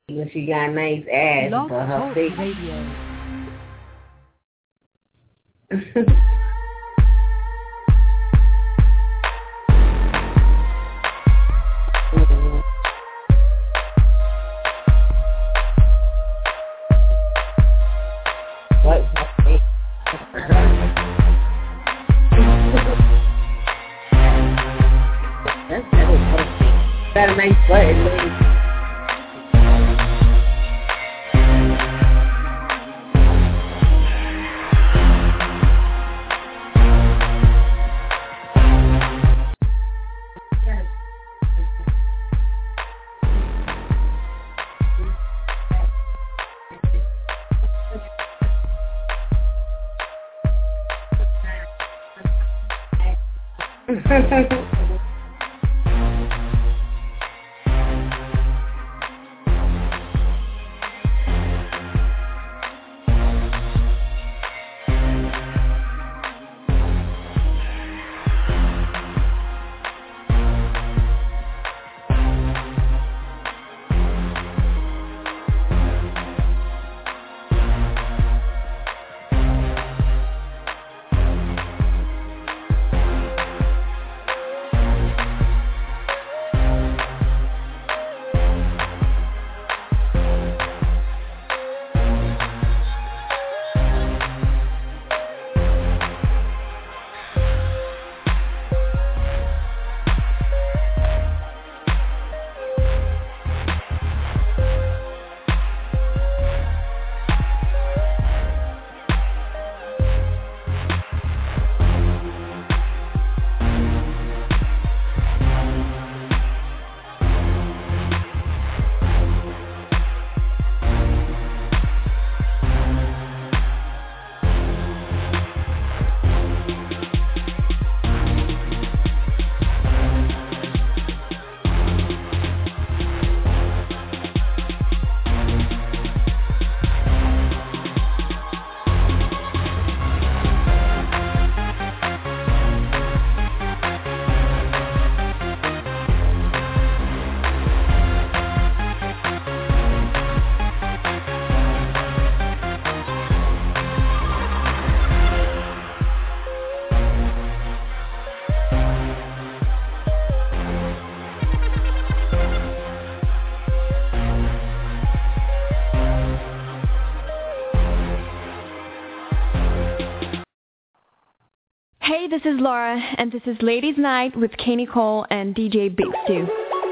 Even she got a nice ass, Blog but her Talk face. Radio. What? That's got a nice butt, lady. Hey, this is Laura, and this is Ladies Night with Kenny Cole and DJ Big Stu.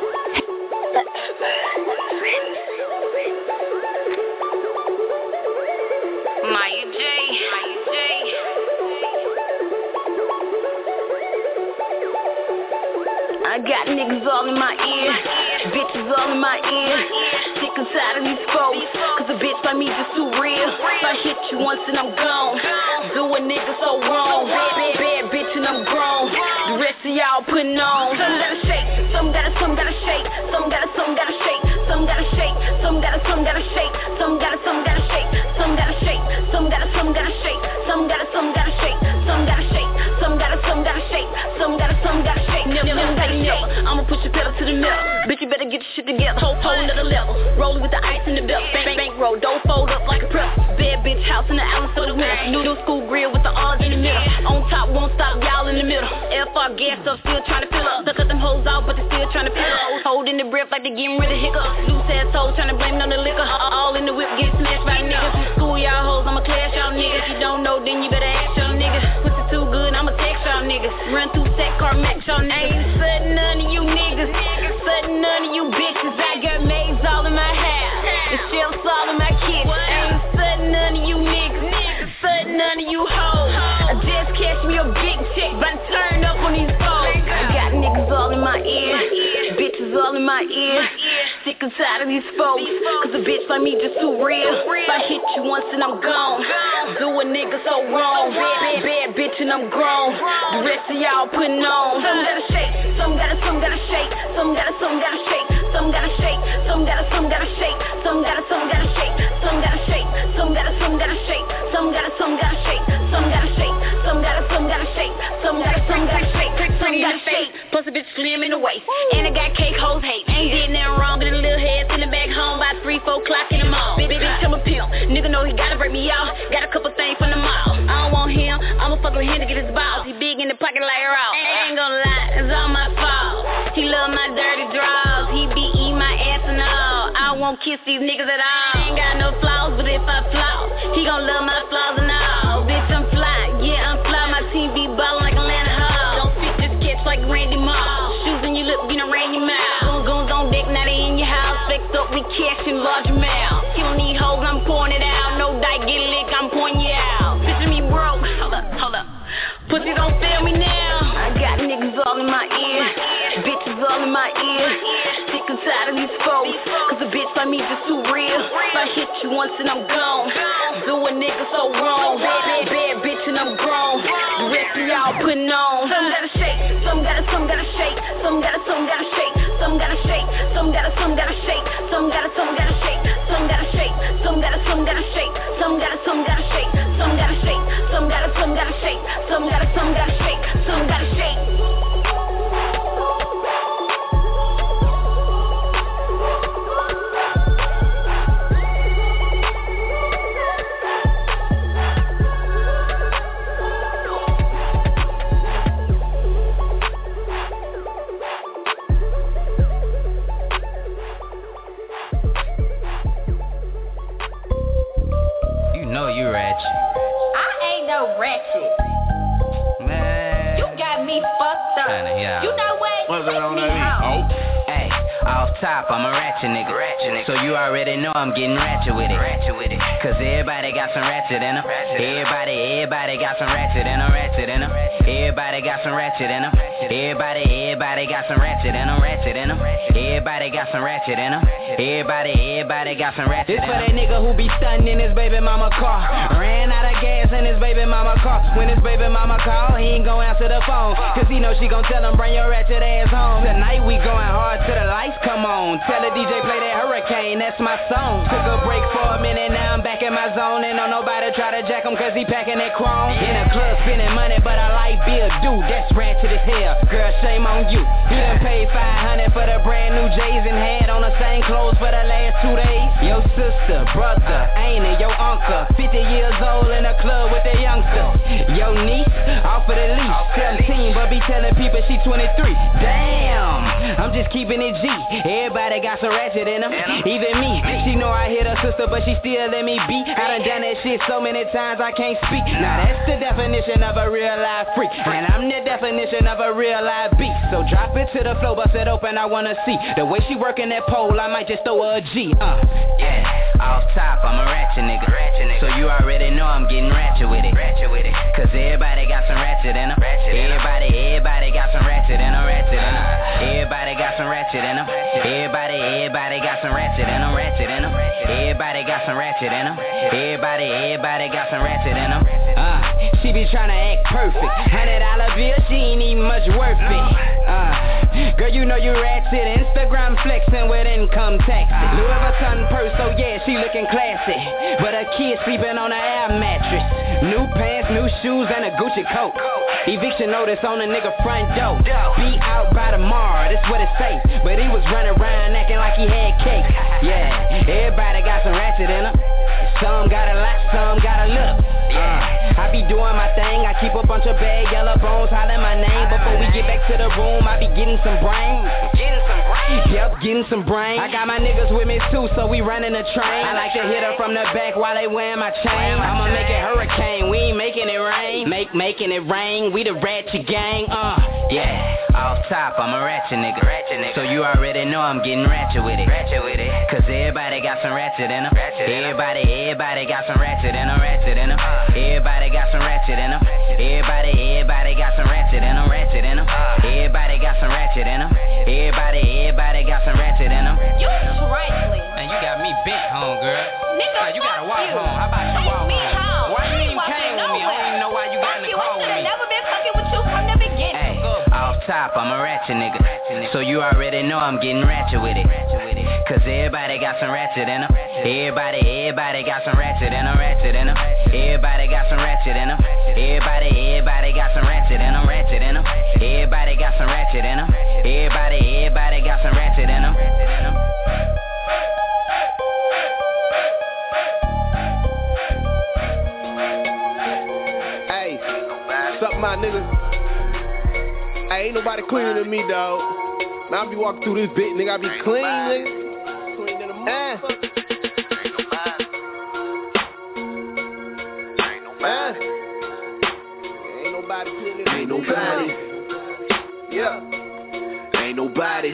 I got niggas all in my ear, bitches all in my ear. Sick and tired of these folks, cause a bitch like me just too real. If I hit you once and I'm gone, do a nigga so wrong. Bad bitch and I'm grown, the rest of y'all putting on. Some gotta shake, some gotta shake, some gotta shake, some gotta shake, some gotta shake, some gotta shake, some gotta shake, some gotta shake, some gotta shake, some gotta shake, some gotta shake, some gotta shake. Never, I'ma push your pedal to the middle. Bitch, you better get your shit together. Whole another level. Rolling with the ice in the belt. Bank roll, don't fold up like a prep. Bad bitch house in the alley for the winter. New school grill with the R's in the middle. On top, won't stop, y'all in the middle. FR gas up, still trying to fill up. Cut them hoes out, but they still trying to fill up. Holding the breath like they getting rid of hiccups. Loose ass hoes trying to blame it on the liquor. All in the whip, get smashed by niggas. School y'all hoes, I'ma clash y'all niggas. If you don't know, then you better ask y'all niggas. Pussy too good, I'ma text y'all niggas. Run through set car, max y'all niggas. Ain't sudden none of you niggas, sudden none of you bitches. I got maids all in my house, the shells all in my kitchen. Ain't sudden none of you niggas, sudden none of you hoes. I just cashed me a big check, but I turn up on these phones. I got niggas all in my ear, bitches all in my ear. Sick and tired of these folks, cause a bitch like me just too real. If I hit you once and I'm gone, do a nigga so wrong. Bad bitch and I'm grown, the rest of y'all putting on. Some gotta shake, some gotta shake, some gotta shake, some gotta shake, some gotta shake, some gotta shake, some gotta shake, some gotta shake, some gotta shake, some gotta shake, some gotta shake, some gotta shake, some gotta shake. Plus a bitch slim in the waist, and I got cake hoes hate. Ain't did nothing wrong, get a little head, send it back home by 3 3, 4 o'clock in the mall. Bitch, I'm a pimp. Nigga know he gotta break me off. Got a couple things from the mall. I don't want him, I'ma fuck with him to get his balls. He big in the pocket like a rock. Ain't gonna lie, it's all my fault. He love my dirty draws. He be eating my ass and all. I won't kiss these niggas at all. Ain't got no flaws, but if I flaw, he gon' love my flaws and all. Bitch, I'm fly, yeah, I'm fly. My team be ballin' like Atlanta Hall. Don't fit this sketch like Randy Moss. Shoes in your lip, you done ran your mouth. Goons on deck, now they in your house. Flex up, we cash in large amounts. He don't need hoes, I'm pouring it out. No die, get lick, I'm pouring you out. Bitch, me broke. Hold up. Pussy don't fail me now. I got niggas all in my ear, bitches all in my ear. Sick and tired of these folks, cause a bitch like me just too real. If I hit you once and I'm gone, do a nigga so wrong. Bad bitch and I'm grown. The rest of y'all putting on. Some gotta shake, some gotta shake. Some gotta shake, some gotta shake. Some gotta shake, some gotta shake. Some gotta shake, some gotta shake. Some gotta shake, some gotta shake. Some gotta shake, some gotta shake. Some gotta shake, some gotta shake. You know you ratchet. I ain't no ratchet. Man, you got me fucked up. Yeah. You know what? What's that on me that home. Hey, off top, I'm a ratchet nigga. So you already know I'm getting ratchet with it. Cause everybody got some ratchet in them. Everybody got some ratchet in them. Everybody got some ratchet in them. Everybody got some ratchet in them. Everybody got some ratchet in them. Everybody got some ratchet in them. This for that nigga who be stunting in his baby mama car. Ran out of gas in his baby mama car. When his baby mama call, he ain't gon' answer the phone. Cause he know she gon' tell him bring your ratchet ass home. Tonight we going hard till the lights come on. Tell the DJ play that Hurricane, that's my song. Took a break for a minute, now I'm back in my zone. And don't nobody try to jack him cause he packing that chrome. In a club spending money, but I like Bill Dude, that's ratchet as hell. Girl, shame on you. You done paid $500 for the brand new J's and had on the same clothes for the last 2 days. Your sister, brother, ain't it? Your uncle, 50 years old in a club with a youngster. Your niece, off of the leash, 17, but be telling people she 23. Damn, I'm just keeping it G. Everybody got some ratchet in them. Even me, she know I hit her sister, but she still let me be. I done that shit so many times I can't speak. Now that's the definition of a real life freak, and I'm the definition of a real life beast. So drop it to the floor, bust it open, I wanna see the way she working that pole. I might just throw her a G. Yeah, off top, I'm a ratchet nigga. So you already know I'm getting ratchet with it. Cause everybody got some ratchet in them. Everybody got some ratchet in them. Everybody got some ratchet in them. Everybody got some ratchet in them. Everybody got some ratchet in them. Everybody got some ratchet in them. She be tryna act perfect. $100 bill, she ain't even much worth it. Girl, you know you ratchet. Instagram flexing with income tax. Louis Vuitton purse, so yeah, she looking classy. But her kid sleeping on an air mattress. New pants, new shoes, and a Gucci coat. Eviction notice on a nigga front door. Be out by tomorrow, that's what it say. But he was running around acting like he had cake. Yeah, everybody got some ratchet in her. Some got a lot, some got a look. I be doing my thing, I keep a bunch of bad yellow bones hollering my name. Before we get back to the room, I be getting some brains. Yep, getting some brains. I got my niggas with me too, so we running a train. I like to hit her from the back while they wearing my chain. I'ma make it hurricane, we ain't making it rain. Making it rain, we the ratchet gang. Yeah, off top, I'm a ratchet nigga. So you already know I'm getting ratchet with it. Cause everybody got some ratchet in them. Everybody got some ratchet in them. Everybody got some ratchet in them. Everybody got some ratchet in them. Everybody got some ratchet in them. Everybody got some ratchet in them. You trifling. Man, you got me bent home, girl. Nigga, you gotta walk home. How about you walk home? Why you even came with me? I don't even know why you got in the car with me. I never been fucking with you from the beginning. Hey, off top, I'm a ratchet nigga. So you already know I'm getting ratchet with it. Cause everybody got some ratchet in them. Everybody got some ratchet in them. Everybody got some ratchet in them. Everybody got some ratchet in them. Everybody got some ratchet in them. Everybody got some ratchet in them. my nigga. Hey, ain't nobody cleaner than me, dog. Man, I be walking through this bitch, nigga. I be clean, nigga. Clean than a motherfucker. Ain't nobody cleaner than me. Ain't nobody. Yeah. Ain't nobody.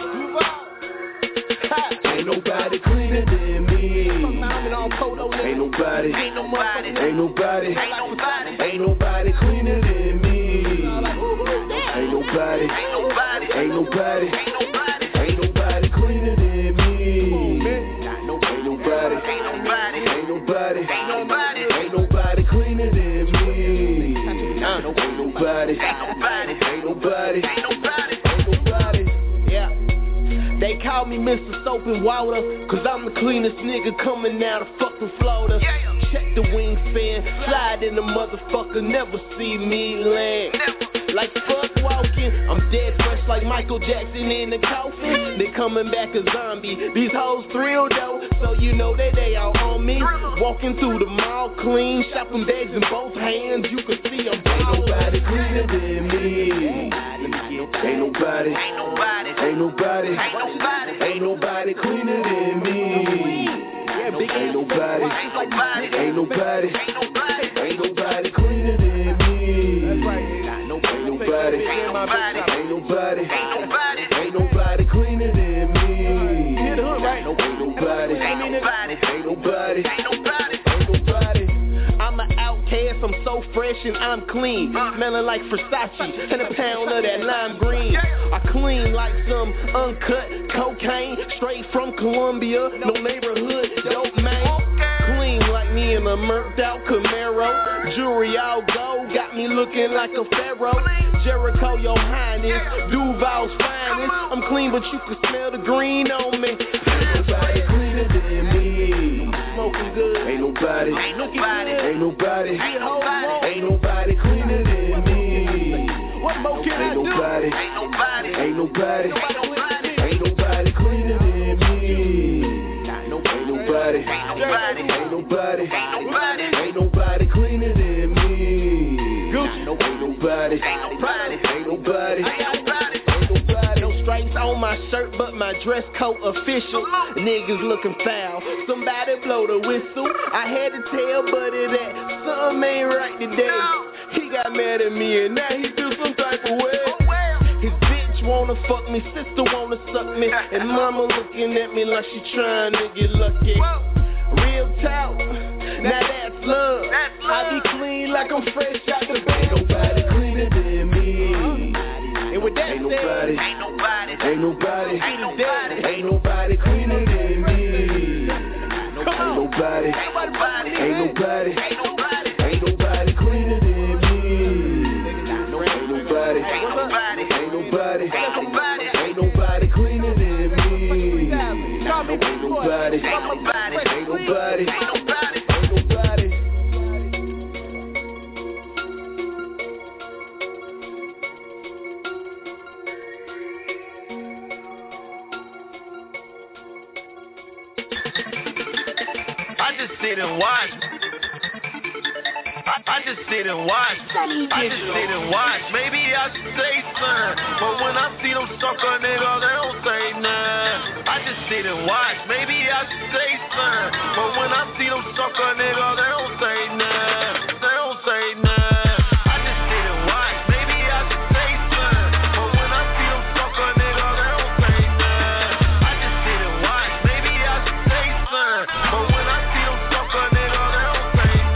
Ain't nobody cleaner than me. Ain't nobody. Ain't nobody. Ain't nobody. Ain't nobody cleaner than me. Ain't nobody. Ain't nobody. Ain't nobody. Ain't nobody cleaner than me. Ain't nobody. Ain't nobody. Ain't nobody. Ain't nobody cleaner than me. Ain't nobody. Ain't nobody. Ain't nobody. Yeah. They call me Mr. Soap and Water, cause I'm the cleanest nigga coming out of fucking Florida. Check the wingspan, slide in the motherfucker, never see me land. Like fuck walking, I'm dead fresh like Michael Jackson in the coffin. They coming back a zombie, these hoes thrilled though, so you know that they all on me. Walking through the mall clean, shopping bags in both hands, you can see I'm Ain't nobody cleaner than me. Ain't nobody. Ain't nobody. Ain't nobody. Ain't nobody cleaner than me. Ain't nobody. Ain't nobody. Ain't nobody cleaner than me. Ain't nobody. Ain't nobody. Ain't nobody cleaner than me. Ain't nobody. Ain't nobody. I'm an outcast, I'm so fresh and I'm clean. Smelling like Versace and a pound of that lime green. I clean like some uncut cocaine, straight from Colombia, no neighborhood, dope man. Clean like me in a murked out Camaro. Jewelry all gold, got me looking like a pharaoh. Jericho, your highness, Duval's finest. I'm clean, but you can smell the green on me. Ain't nobody cleaner than me. Smoking good. Ain't nobody. Ain't nobody. Ain't nobody. Ain't nobody cleaner than me. What more can I do? Ain't nobody. Ain't nobody. Ain't nobody cleaner than me. Ain't nobody. Ain't nobody. Ain't nobody cleaner than me. Ain't nobody. Ain't nobody. No stripes on my shirt, but my dress code official. Niggas looking foul, somebody blow the whistle. I had to tell Buddy that something ain't right today. He got mad at me and now he feel some type of way. His bitch wanna fuck me, sister wanna suck me, and mama looking at me like she trying to get lucky. Real talk, now that's love. I be clean like I'm fresh out the bed. Ain't nobody cleaner than me. And with that Ain't said, nobody. ain't nobody. Ain't nobody. Ain't nobody. Ain't nobody cleaner than me. Come on. Ain't nobody. Ain't nobody. Ain't nobody. Ain't nobody. Ain't nobody cleaner than me. Ain't nobody. Ain't nobody. Ain't nobody. Ain't nobody. Ain't nobody cleaner than me. Call me Ain't nobody. Ain't nobody. Ain't nobody. Ain't nobody. Ain't nobody. I just sit and watch. I just sit and watch. I just sit and watch. Maybe I should say something, but when I see them sucker niggas, they don't say nothing. I just sit and watch. Maybe I should say something, but when I see them sucker niggas, they don't say nothing. They don't say nothing. I just sit and watch. Maybe I should say something, but when I see them sucker niggas, they don't say nothing. I just sit and watch. Maybe I should say something, but when I see them sucker niggas, they don't say nothing.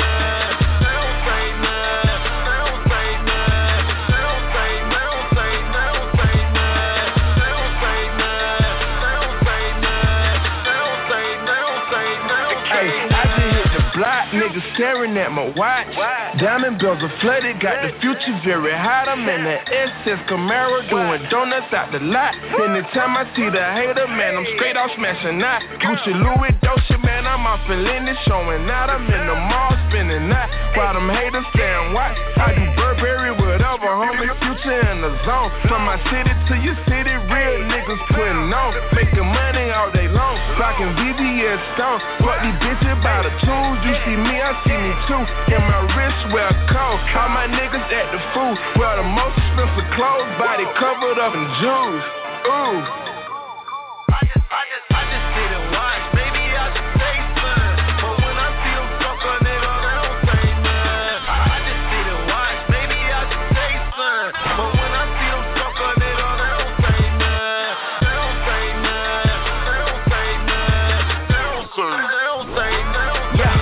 Niggas staring at my watch. Diamond bells are flooded, got the future very hot. I'm in the SS Camaro doing donuts out the lot. Anytime I see the hater, man, I'm straight off smashing out. Gucci, Louis, Dolce, man, I'm off in Lindy, showing out. I'm in the mall spinning out. While them haters staring watch. I do Burberry, whatever, homie, future in the zone. From my city to your city, real niggas putting on. Making money all day long. Rockin' VVS Stone. Fuck these bitches by the tools. You see me, I see me too. And my wrist wear cold. All my niggas at the food. Wear the most expensive clothes. Body covered up in jewels. Ooh. I just sit and watch. Maybe I should say something. But when I see them sucker nigga, they don't say nothing. I just sit and watch. Maybe I should say something. But when I see them sucker nigga, they don't say nothing. They don't say nothing. They don't say nothing. They don't say nothing. They don't say nothing. Yeah.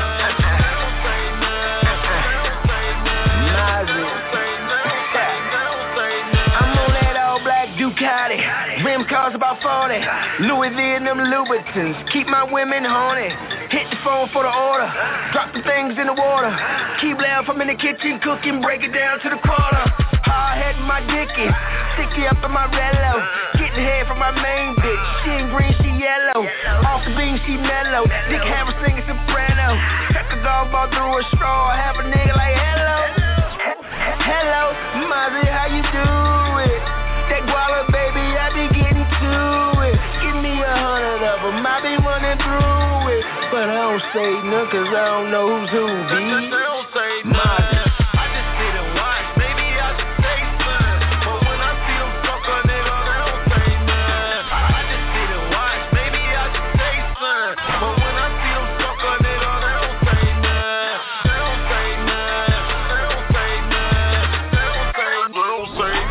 Ducati, rim costs about 40. Louis V and them Louboutins keep my women horny. Hit the phone for the order, drop the things in the water. Keep loud from in the kitchen cooking, break it down to the quarter. Hard head in my dicky, sticky up in my Rello. Getting head from my main bitch, she ain't green, she yellow. Off the beam, she mellow. Dick Hammer singing soprano. Suck a golf ball through a straw, have a nigga like hello. Hello, Mozzie, how you do it? That guala, baby, I be getting to it. Give me 100 of them, I be running through it. But I don't say nothing, cause I don't know who's who, B. They don't say nothing. I just sit and watch. Maybe I should say something. But when I see them sucker nigga, they don't say nothing. I just sit and watch. Maybe I should say something. But when I see them sucker nigga, they don't say nothing. They don't say nothing. They don't say nothing. They don't say nothing. They don't say nothing.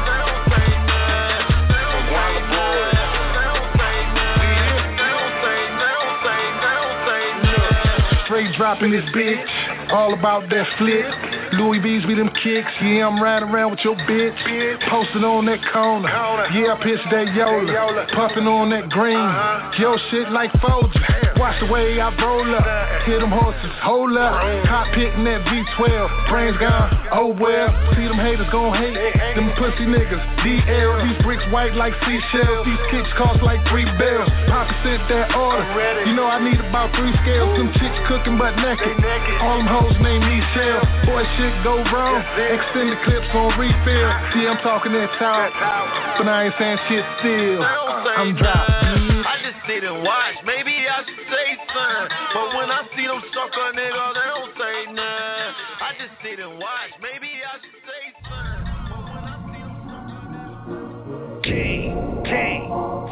Straight dropping this bitch, all about that flip. Louis V's be them kicks, yeah, I'm riding around with your bitch. Posted on that corner, yeah, I pitched that Yola. Puffing on that green, yo shit like Folger. Watch the way I roll up, hear them horses, hold up. Cockpit in that V12, brains gone, oh well. See them haters gon' hate, them pussy niggas. DL, these bricks white like seashells. These kicks cost like $3 bills. Papa sent that order, you know I need about 3 scales. Them chicks cooking but naked, all them hoes named Michelle. Boy shit go wrong, extend the clips on refill. See I'm talking that talk, but I ain't saying shit still. I'm dropped. I just sit and watch, maybe I should say something. But when I see them sucker nigga, they don't say nothing. I just sit and watch, maybe I should say something. But when I see them sucker nigga, King.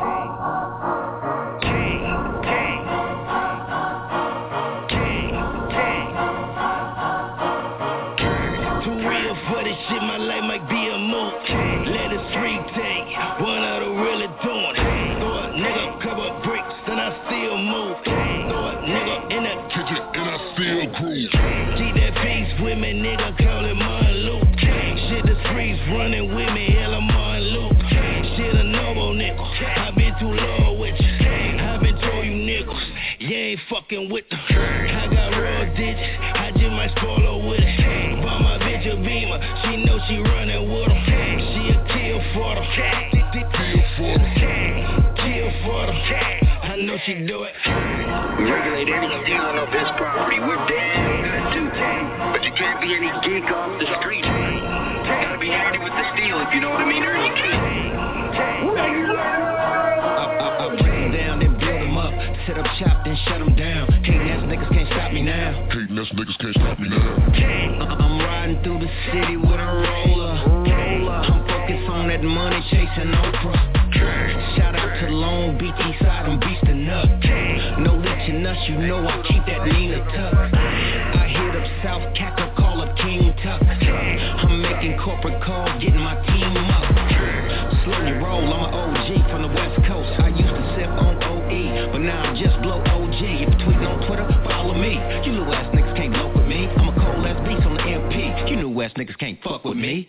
Too real for this shit, my life might be a move. Let the street take one of the really doing it. Throw a nigga couple bricks, then I still move. Throw a nigga in the kitchen, and I still cruise. Keep that peace with me, nigga, call it Martin Luke. Shit, the streets running with me, hella Martin Luke. Shit, a noble nickel, I been too low with you. I been told you nickels, you ain't fucking with them. I got raw digits, I just might spoil her with it. Buy my bitch a Beamer, she know she running with them. She a kill for them. Kill for them. I know she do it. We regulate everything on this property. We're damn good too. But you can't be any geek off the street. Gotta be handy with the steel, if you know what I mean, or you can't. I break them down, then build them up. Set up shop, then shut them down. Hating ass niggas can't stop me now. I'm riding through the city with a roller. I'm focused on that money, chasing Oprah. Shout out to Long Beach, Eastside, I'm beastin' up. No leeching us, you know I keep that Nina tuck. I hit up South Cackle, call up King Tuck. I'm making corporate calls, getting my team up. Slowly roll, I'm an OG from the West Coast. I used to sip on OE, but now I just blow OG. If you're tweeting on Twitter, follow me. You little ass niggas can't blow with me. I'm a cold ass beast on the MP. You new ass niggas can't fuck with me.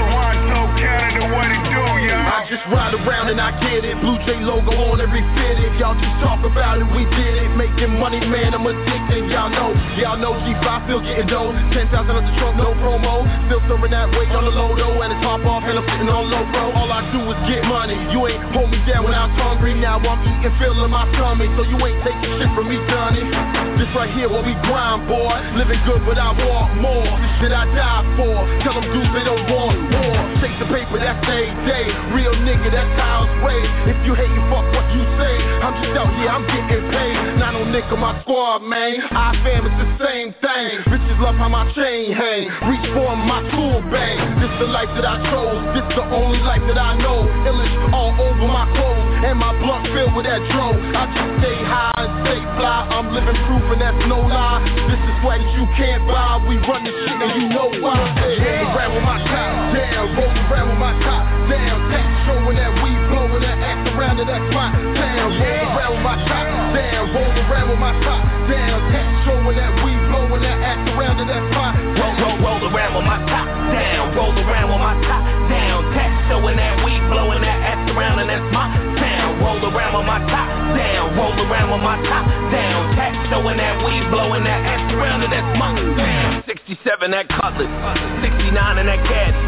Ride around and I get it. Blue J logo on every fitted. Y'all just talk about it, we did it. Making money, man, I'm addicted. Y'all know G5 still getting dough. 10,000 out the trunk, no promo. Still serving that weight on the low though, and it's pop off and I'm sitting on low pro. All I do is get money. You ain't hold me down when I was hungry. Now I'm eating, filling my tummy. So you ain't taking shit from me, Johnny. This right here what we grind, boy. Living good, but I want more. This shit I die for. Tell them dudes they don't want more. Chase the paper, that's day. Real nigga, that's how it's raised. If you hatin', fuck what you say. I'm just out here, I'm getting paid. Not no nigga, my squad, man. I fam, it's the same thing. Bitches love how my chain hang. Reach for my tool bang. This the life that I chose. This the only life that I know. Illish all over my clothes. And my blunt filled with that dro. I just stay high and stay fly. I'm living proof and that's no lie. This is swag that you can't buy. We run this shit and you know why. Roll around with my top down. Roll around with my top down. Tax showing that we blowing that act around and that's my town. Roll around with my top down. Roll around with my top down. Tax showing that we blowing that act around and that's my town. Roll around with my top down. Roll around with my top down. Tax showing that we blowing that act around and that's my town. Roll around with my top down. Roll around with my top down. Tax showing that we blowing that act around and that's my town. 67 that Cutlass, 69 in that Caddy,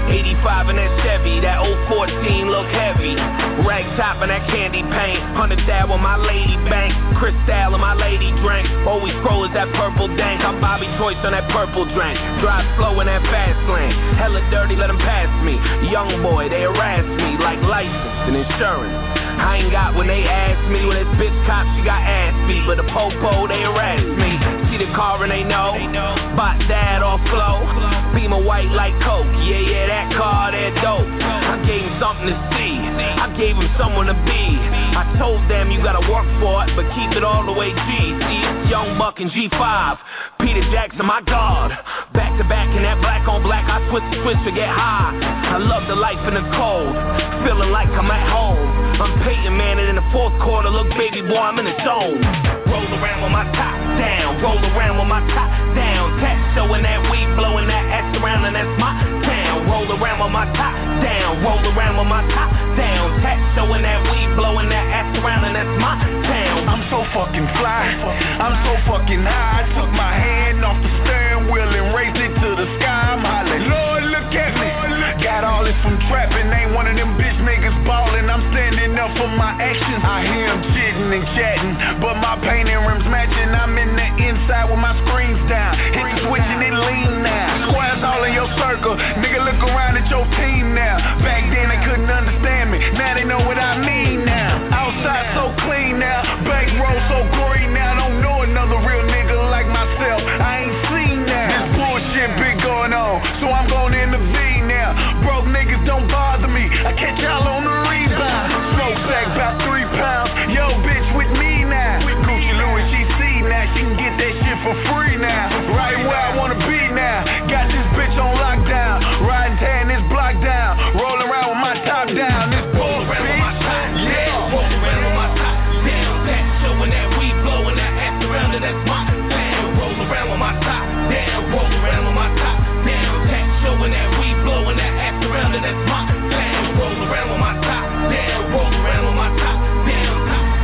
85 in that Chevy, that old 14 look heavy. Rag top in that candy paint, 100 that with my lady bank, Cristal and my lady drink. Always scroll is that purple dank. I'm Bobby Joyce on that purple drink. Drive slow in that fast lane. Hella dirty, let them pass me. Young boy, they harass me like license and insurance. I ain't got when they ask me. When this bitch cop, she got ass beat. But the popo, they harass me. See the car and they know. Bought that off flow. Beamer white like Coke. Yeah, that car, that dope. I gave him something to see. I gave him someone to be. I told them you gotta work for it, but keep it all the way G. See, it's Young Buck and G5. Peter Jackson, my God. Back to back in that black on black. I switch to get high. I love the life in the cold. Feeling like I'm at home. I'm Peyton Manning in the fourth quarter. Look, baby boy, I'm in the zone. Roll around with my top down. Roll around with my top down. Tax showing that weed, blowing that ass around, and that's my town. Roll around with my top down. Roll around with my top down. Tax showing that weed, blowing that ass around, and that's my town. I'm so fucking fly. I'm so fucking high. I took my hand off the steering wheel and raised it to the sky. I'm hollering, Lord, look at me. Got all this from trapping. Ain't one of them bitch niggas ballin'. I'm standing up for my actions. I hear him chitting and chatting, but my painting rims matching. I'm in the inside with my screens down. Hit the switch and it lean now. Squares all in your circle. Nigga, look around at your team now. Back then they couldn't understand me. Now they know what I mean now. Outside so clean now. Back row so green now. Don't know another real nigga like myself. I ain't seen that. This bullshit been going on, so I'm gonna intervene now. Broke niggas don't bother me. I catch y'all on the rebound. Smoke back about 3 pounds. Yo, bitch with me now. Gucci Louis GC now. She can get that shit for free now. Right where I wanna be now. Got this bitch on lockdown. Riding, tearing this block down. Rolling around with my top down. This bull bitch. Yeah. Roll around with my top down. Tax showing that we blowing that ass around, and that's my town. Roll around with my top down. Roll around with my top down. Tax showing that we blowing that ass around, and that's my town. Roll around with my top down. Roll around with my top down.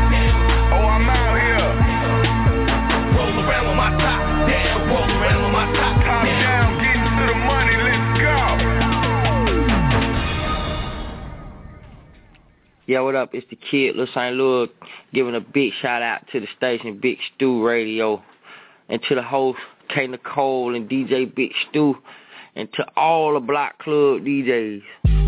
Oh, I'm out here. Roll around with my top down. Roll around with my top down. Getting to the money. Let's go. Yeah, what up? It's the kid, Lil St. Louis, giving a big shout out to the station, Big Stu Radio, and to the host, K. Nicole and DJ Big Stu, and to all the Block Club DJs.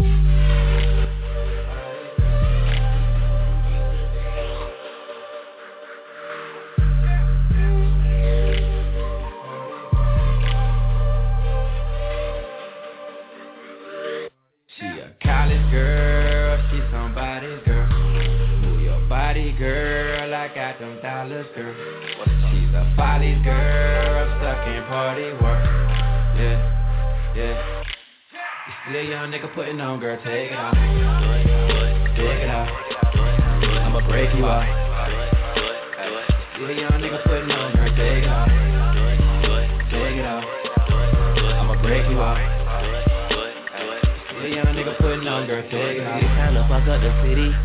She a college girl, she somebody's girl. Move your body, girl, I got them dollars, girl. She's a Follies girl, stuck in party work. Yeah. You still a young nigga putting on, girl, take it off. Take it off. I'ma break you off. Still a young nigga putting on, girl, take it off. Take it off. I'ma break you off. Still a young nigga putting on, girl, take it off. It's time to fuck up the city.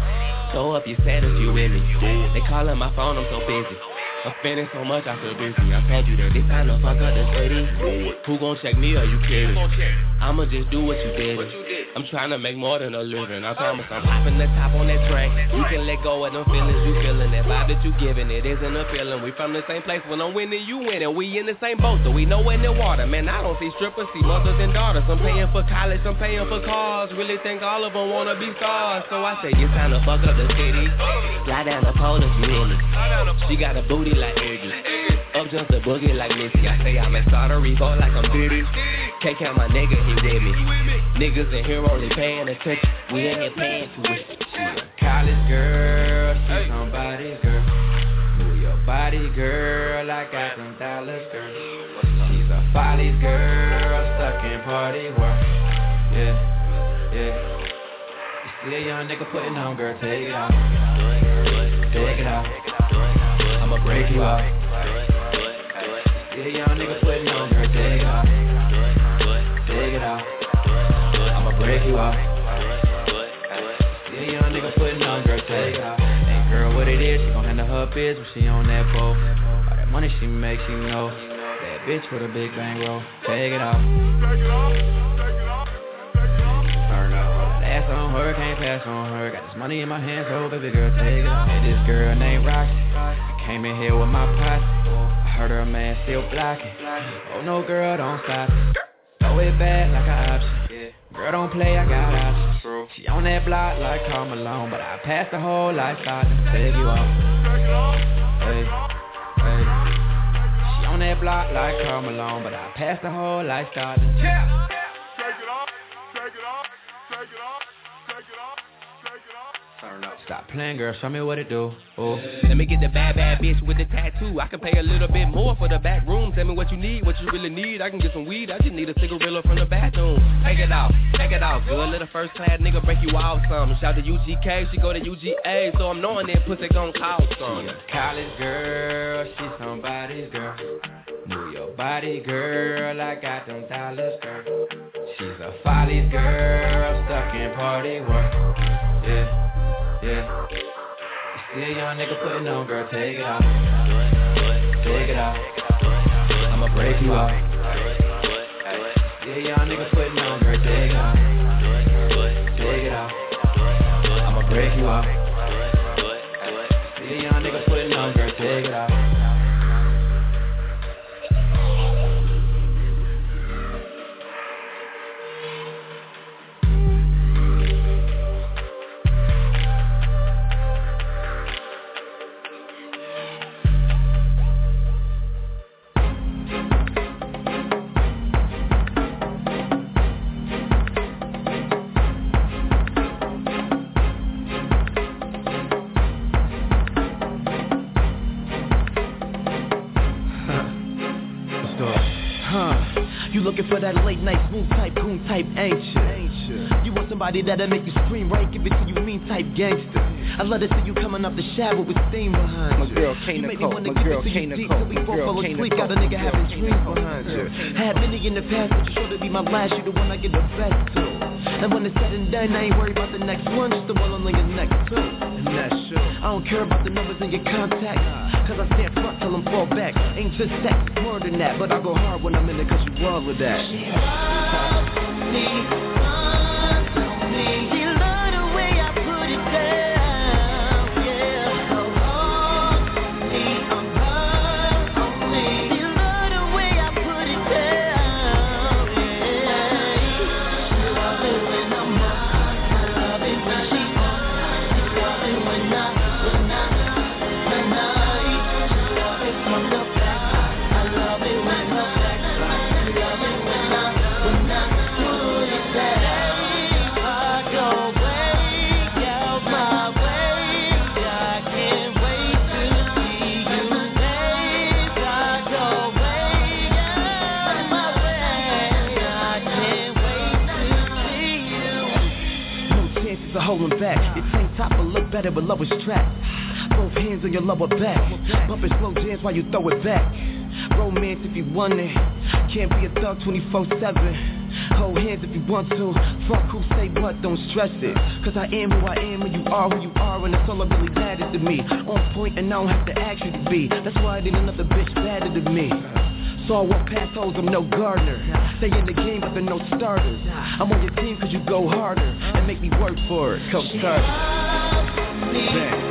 Show up, you said if you with me. They calling my phone, I'm so busy. I'm spending so much, I feel busy. I told you that this time to fuck up the city. Who gon' check me, or you kidding? I'ma just do what you did. I'm trying to make more than a living. I promise I'm popping the top on that track. You can let go of them feelings you feeling. That vibe that you giving, it isn't a feeling. We from the same place. When I'm winning, you winning. We in the same boat, so we know in the water. Man, I don't see strippers, see mothers and daughters. I'm paying for college, I'm paying for cars. Really think all of them wanna be stars. So I say it's time to fuck up the city. Slide down the pole if you hit me. She got a booty like Idris. Up just a boogie like Missy. I say I'm a starter, revolt like I'm Diddy. Can't count my nigga, he with me. Niggas in here only paying attention. We ain't here paying tuition. She a college girl, she somebody's girl. Move your body, girl, I got them dollars, girl. She's a follies girl, stuck in party work. Yeah, yeah. You see a young nigga putting on, girl, take it off. Take it off. I'ma break you off. See a young nigga putting on, girl, take it off. Take it off. I'ma break you off. See a young nigga putting on, girl, take it off. And girl, what it is, she gon' handle her biz when she on that pole. All that money she makes, she know. That bitch with a big bang roll. Take it off. Turn up. Ass on her, can't pass on her. Got this money in my hands, so baby girl, take it off. And this girl named Roxy. I came in here with my posse. I heard her man still blocking. Oh no, girl, don't stop it. Throw it back like an option. Girl, don't play, I got options. She on that block like Karl Malone, but I passed the whole lifestyle to take you off. Hey, hey. She on that block like Karl Malone, but I passed the whole lifestyle to take it off. Stop playing, girl, show me what it do. Oh. Let me get the bad bitch with the tattoo. I can pay a little bit more for the back room. Tell me what you need, what you really need. I can get some weed, I just need a cigarette from the bathroom. Take it off, good little first class nigga break you off some. Shout to UGK, she go to UGA, so I'm knowing that pussy gon' call some. She a college girl, she somebody's girl. Move your body, girl, I got them dollars, girl. She's a follies girl, stuck in party work. Yeah. Yeah. You see a young nigga putting on, girl, take it off. Take it off. I'ma break you off. See a young nigga putting on, girl, take it off. Take it off. I'ma break you off. See a young nigga putting on, girl, take it off. Looking for that late night smooth type, goon type, ain't you? You want somebody that'll make you scream, right? Give it to you mean type gangster. I love to see you coming up the shower with steam behind you. My girl K Nicole, my girl K Nicole, my girl K Nicole. Got a nigga having dreams behind you. Had many in the past, but you sure to be my last. You the one I get the best to. And when it's said and done, I ain't worried about the next one, just the one on your next two. And that's true. I don't care about the numbers in your contacts, cause I stand front till them fall back. Ain't just sex, it's more than that. But I go hard when I'm in it cause you all with that. She loves me, wants me. She love the way I put it down, yeah. So long, me, I'm hers only. She love the way I put it down, yeah. She love it when I'm not, I love it when she's on. She love it when I'm not, the night. She love it from the back, I love it when her back. She love it when I put it down. I go way out my way. I can't wait to see you, babe. I go way out my way. I can't wait to see you. No chances of holding back. Your tank top will look better with lower straps. Both hands on your lower back. Bumping slow jams while you throw it back. Romance if you want it. Can't be a thug 24/7. Hold hands if you want to. Fuck who say what, don't stress it. Cause I am who I am and you are who you are, and that's all that really matters to me. On point and I don't have to ask you to be. That's why I need another bitch better than me. So I walk past hoes, I'm no Gardner. Stay in the game but they're no starters. I'm on your team cause you go harder and make me work for it. Come start it.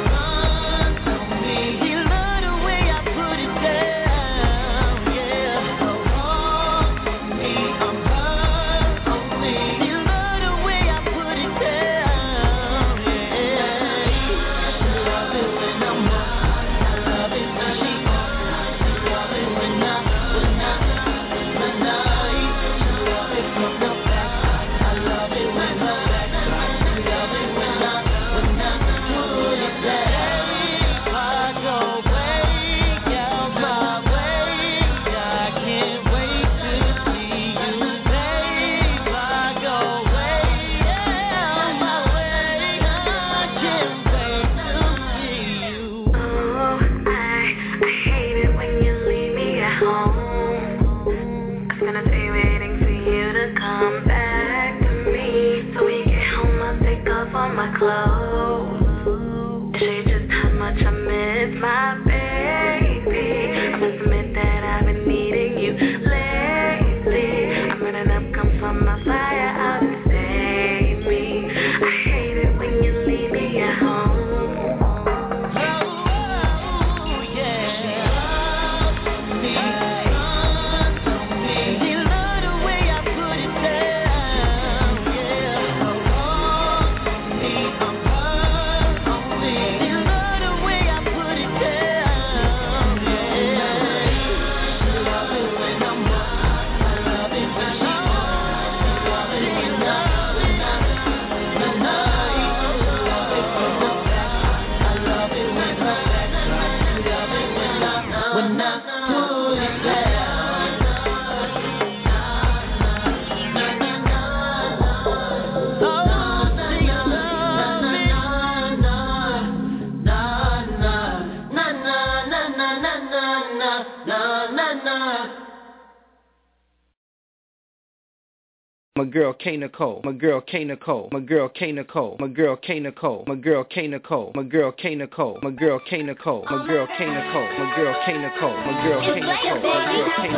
My girl K Nicole, my girl K Nicole, my girl K Nicole, my girl K Nicole, my girl K Nicole, my girl K Nicole, my girl K Nicole, my girl K Nicole, my girl K Nicole, my girl K Nicole, my girl K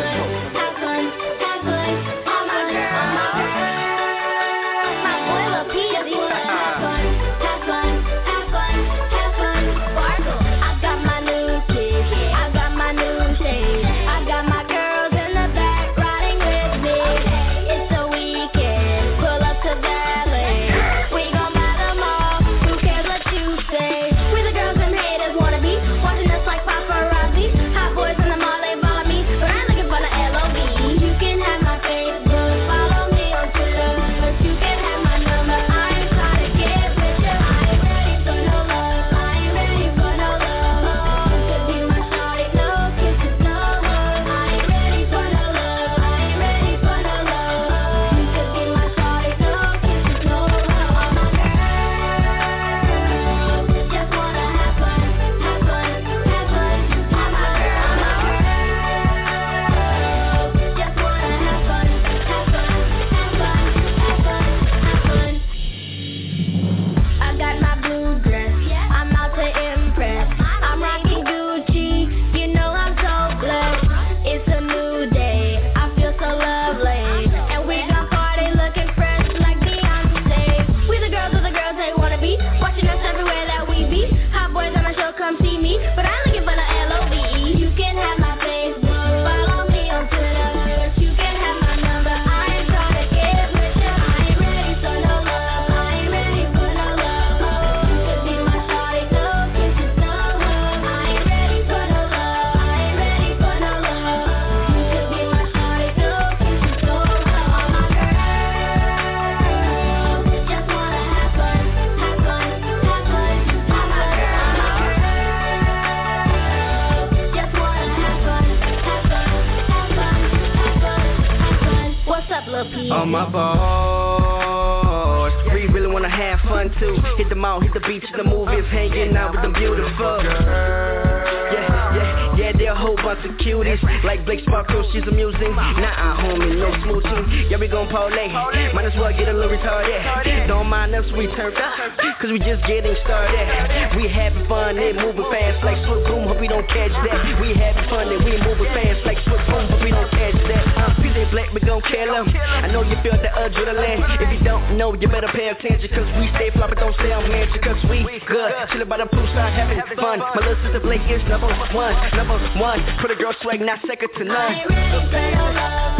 Nicole. On my balls, we really wanna have fun too. Hit the mall, hit the beach, the movies, hanging out with them beautiful Yeah, they're a whole bunch of cuties. Like Blake Sparkle, she's amusing. Nah, homie, no smooching. Yeah, we gon' parlay. Might as well get a little retarded. Don't mind us, we turned up, cause we just getting started. We having fun, they moving fast like swift boom, hope we don't catch that. We having fun, and we moving fast like swift boom, hope we don't catch that. PJ Black, we gon' kill him. I know you feel the adrenaline. If you don't know, you better pay attention, cause we stay flopping, don't stay on mansion, cause we good. Chillin' by the poolside, having fun. My little sister Blake is number one. Pretty girl swag, not second to none.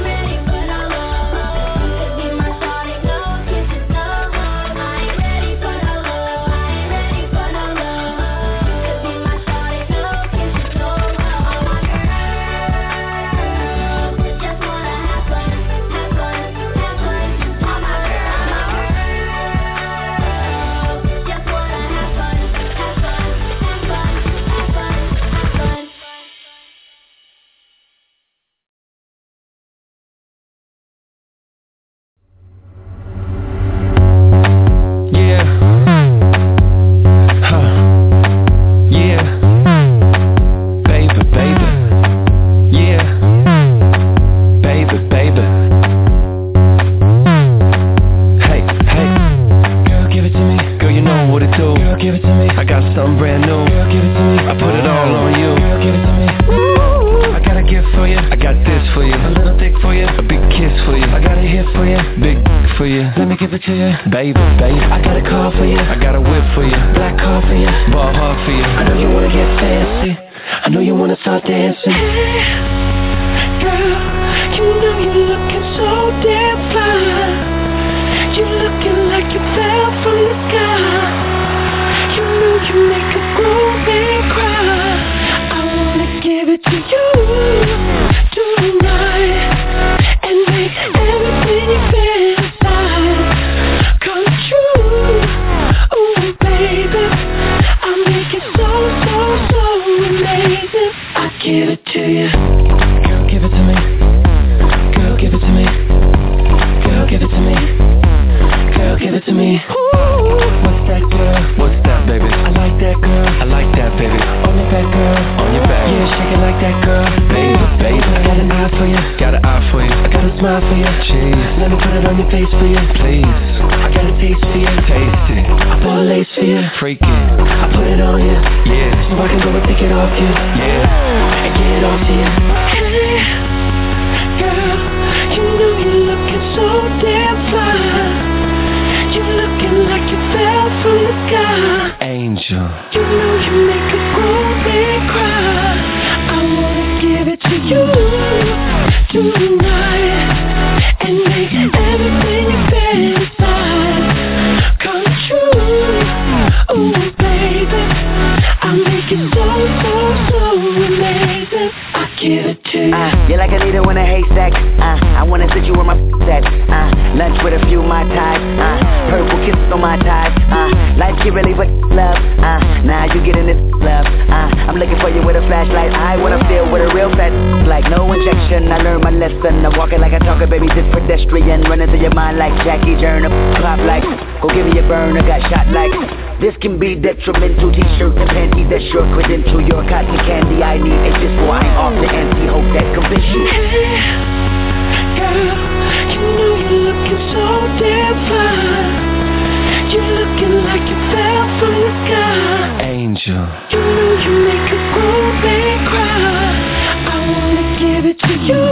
Baby, I got a car for you, I got a whip for you, black car for you, ball hard for you. I know you wanna get fancy, I know you wanna start dancing. Hey, girl, you know you're looking so damn fly. You're looking like you fell from the sky. You know you make a grown man cry. I wanna give it to you tonight and make everything you feel come true. Oh baby, I'll make it so amazing. I'll give it to you. Girl, give it to me. Girl, give it to me. Girl, give it to me. Girl, give it to me. What's that, girl? What's that, baby? I like that, girl. I like that, baby. On your back, girl. On your back. Yeah, shake it like that, girl. Baby, I got an eye for you. Got an eye for you. I got a smile for you. Cheese. Let me put it on your face for you. Please. I got a taste for you. Taste it. I pull a lace for you. Freak it. I put it on you. Yeah. So I can go and take it off you. Yeah. And get it off to you. Hey, girl, you know you're looking so damn fly. You're looking like you fell from the sky. Angel. You know you make a grown man cry. I wanna give it to you tonight and make everything you fantasize come true. Oh baby, I'll make it so amazing. I'll give it to you. You're like a needle in a haystack. I wanna sit you where my at. Lunch with a few of my ties. Purple kisses on my thighs. Life get really what love. Now you getting this love. I'm looking for you with a flashlight. I wanna feel with a real fat. Like no injection. I learned my lesson. I'm walking like a talker, baby. This pedestrian running through your mind like Jackie Turner. Pop like, go give me a burner. Got shot like. This can be detrimental. T-shirt and panties that sure credential. Your cotton candy. I need it just for I'm off the empty. Hope that convince you. Girl, you know you're looking so damn fly. You're looking like you fell from the sky. Angel. You know you make a grown man cry. I wanna give it to you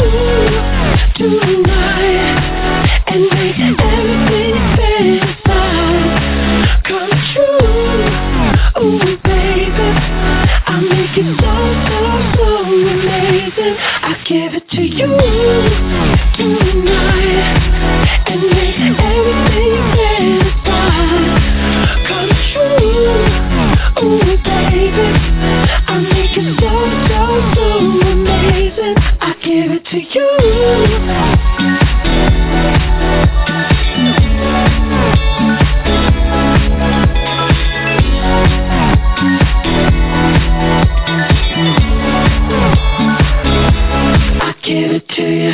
tonight and make everything you fantasize come true. Oh baby, I'll make it so amazing. I'll give it to you tonight and make everything you fantasize come true. Oh baby, I'll make it so amazing. I'll give it to you. Give it to you.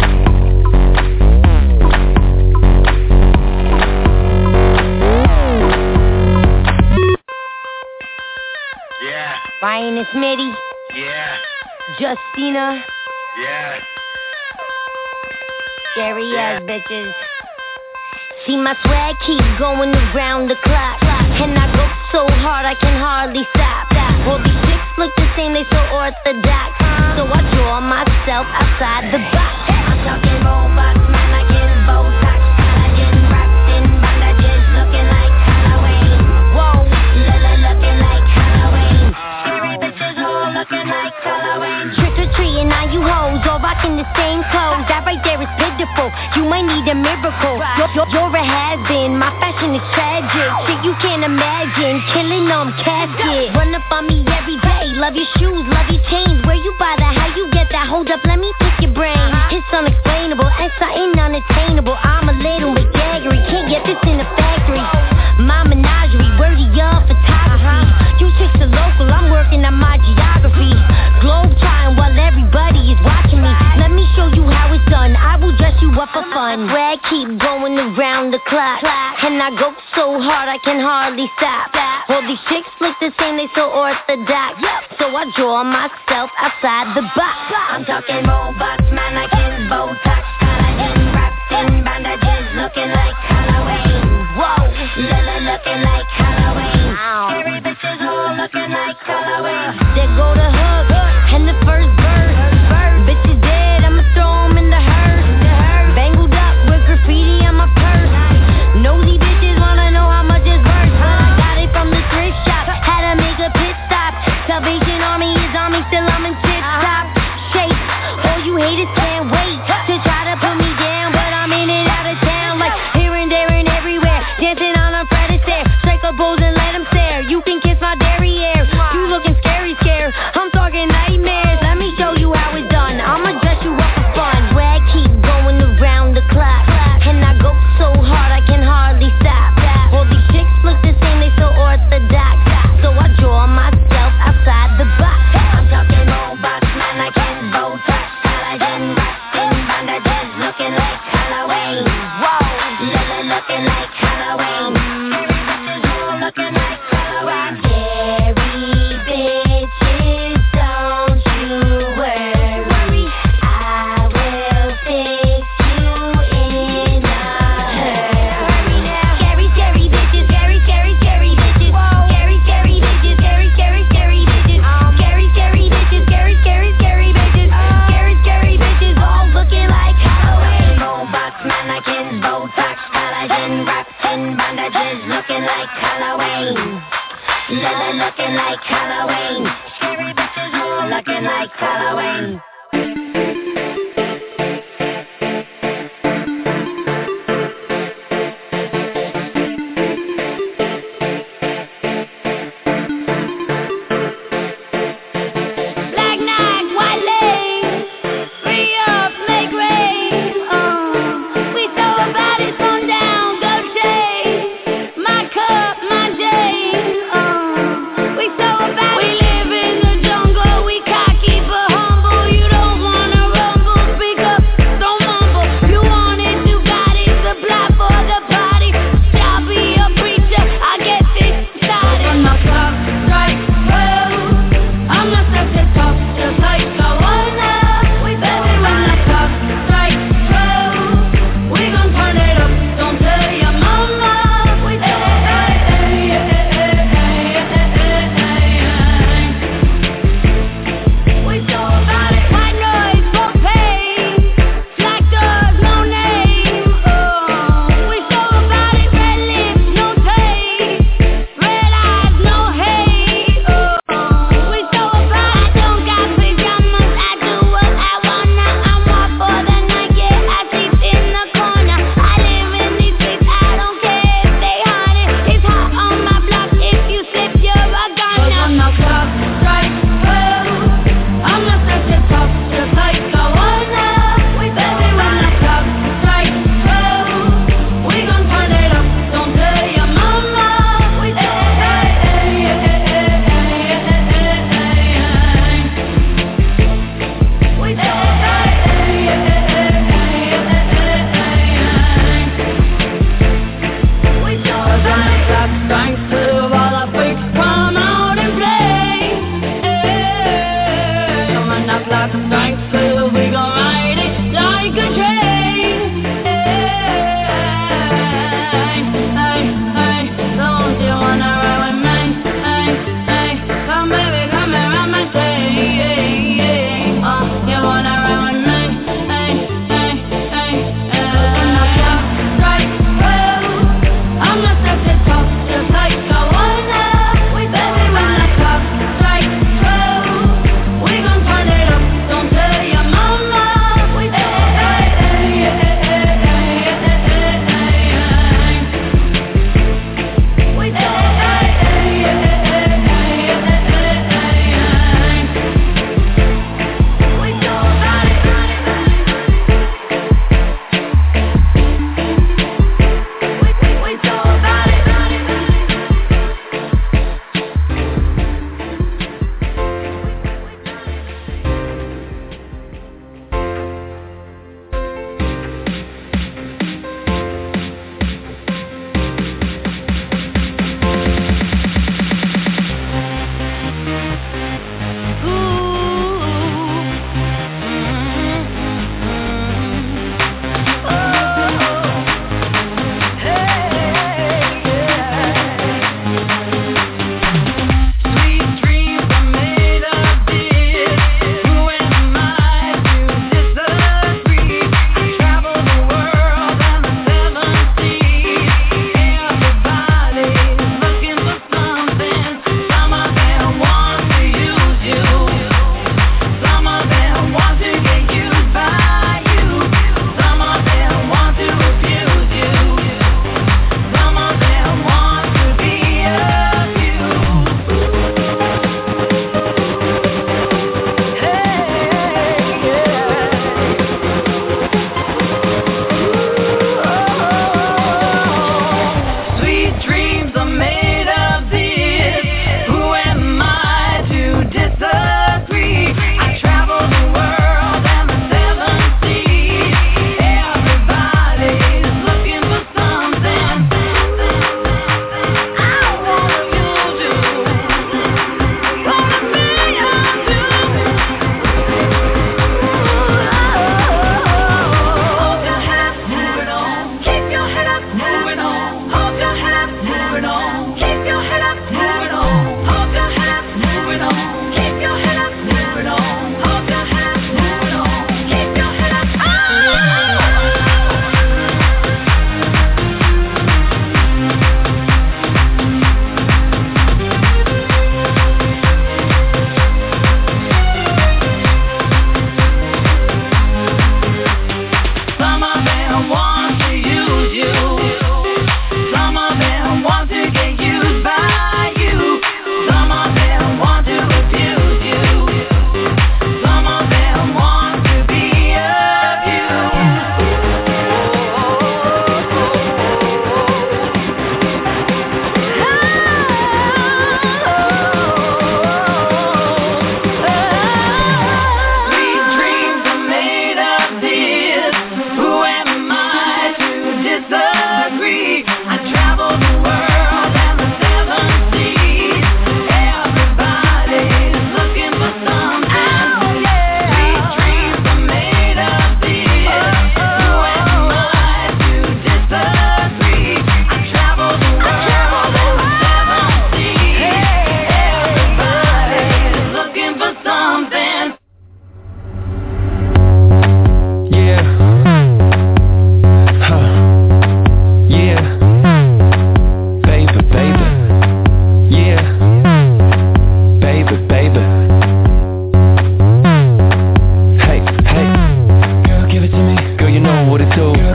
Yeah. Ryan and Smitty. Yeah. Justina. Yeah. scary ass bitches. See my swag keep going around the clock, and I go so hard I can hardly stop. All these chicks look the same, they so orthodox, so I draw myself outside the box. I'm talking robots, man, I get Botox, collagen, wrapped in bandages, looking like Halloween. Whoa, looking like Halloween. Scary bitches all looking like Halloween. Trick or treating, now you hoes all rocking the same clothes. That right there is pitiful. You might need a miracle. You're a has-been, my fashion is tragic. Shit you can't imagine, killing them casket. Run up on me every day, love your shoes, love your chains. Where you buy that, how you get that? Hold up, let me pick your brain. It's unexplainable, and something unattainable. I'm a little bit gaggery, can't get this in a factory. My menagerie, worthy of photography. You chicks are local, I'm working on my geography. Globe trying while everybody is watching me. Let me show you how it's done, I will dress you up for fun. Swag keep going around the clock, and I go so hard I can hardly stop. All these chicks look the same, they so orthodox, so I draw myself outside the box. I'm talking robots, man, I can Botox, collagen, wrapped in bandages, looking like Halloween. Whoa, looking like Halloween. Scary bitches all looking like Halloween. There go the hook, and the first verse. Bitches dead, I'ma throw 'em in the hearse. Bangled up with graffiti on my purse. Nosy bitches wanna know how much it's worth, but I got it from the thrift shop. Had to make a pit stop. Salvation Army is on me, still I'm in tip top shape. All you haters can't wait to try to put me down, but I'm in and out of town, like here and there and everywhere. Dancing on a Fred Astaire, strike a pose and let 'em stare. You can kiss my derriere, you looking scary scared. I'm talking nightmares, let me show you how it's done. I'ma dress you up for fun. Swag keep going around the clock, and I go so hard I can hardly stop. All these chicks look the same, they so orthodox, so I draw myself outside the box. I'm talking robots, man, I can Botox, collagen, wrapped in bandages, looking like Halloween. Whoa, looking like Halloween. Scary bitches all looking like Halloween. Scary bitches, don't you worry, I will fix you in a hurry now. Scary, scary bitches, scary, scary, scary bitches. Scary, scary bitches, scary, scary, scary bitches. Scary, scary bitches, scary, scary, scary bitches. Scary, scary bitches, all looking like Halloween. Robots, man, I can Botox, collagen, wrapped in bandages, looking like Halloween. Looking like Halloween. Scary bitches, all looking like Halloween. Black Knight, white lace, free up, make rain. We throw our bodies on down, go shade. My cup, my jade. We so bad, we live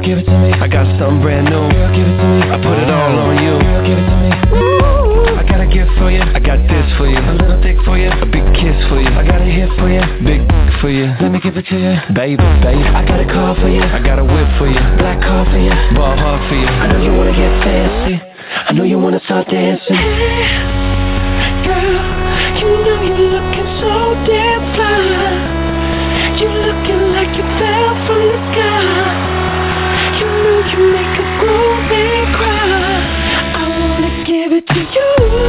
give it to me. I got something brand new. Girl, give it to me. I put it all on you. Girl, give it to me. Ooh, I got a gift for you. I got this for you. A little dick for you. A big kiss for you. I got a hit for you. Big for you. Let me give it to you. Baby, baby. I got a car for you. I got a whip for you. Black car for you. Ball hard for you. I know you wanna get fancy. I know you wanna start dancing. Hey, girl, you know you're looking so damn fine. You're looking like you fell from the sky. You know you make a grown man cry. I wanna give it to you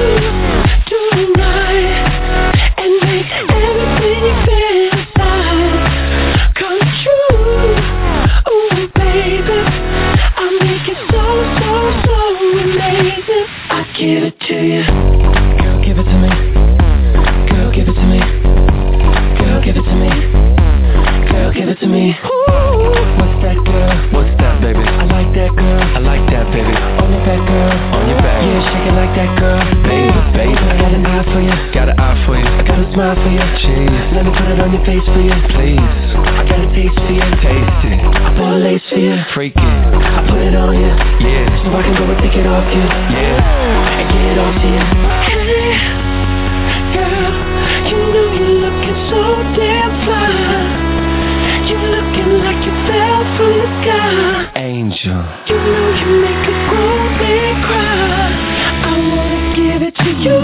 tonight and make everything you fantasize come true. Ooh, baby, I'll make it so amazing. I give it to you. Girl, give it to me. Girl, give it to me. Girl, give it to me. Girl, give it to me. Ooh, what's that, girl? What's that, baby? I like that, girl. I like that, baby. On your back, girl. On your back. Yeah, shake it like that, girl. Baby, baby. I got an eye for you. Got an eye for you. I got a smile for you. Cheese. Let me put it on your face for you. Please. I got a taste for you. Taste it. I bought a lace for you. Freak it. I put it on you. Yeah. So I can go and take it off you. Yeah. And get it off to you. Hey, girl. You know you're looking so damn fine. You're looking like you fell from the sky. Angel. You know you make a grown man cry. I wanna give it to you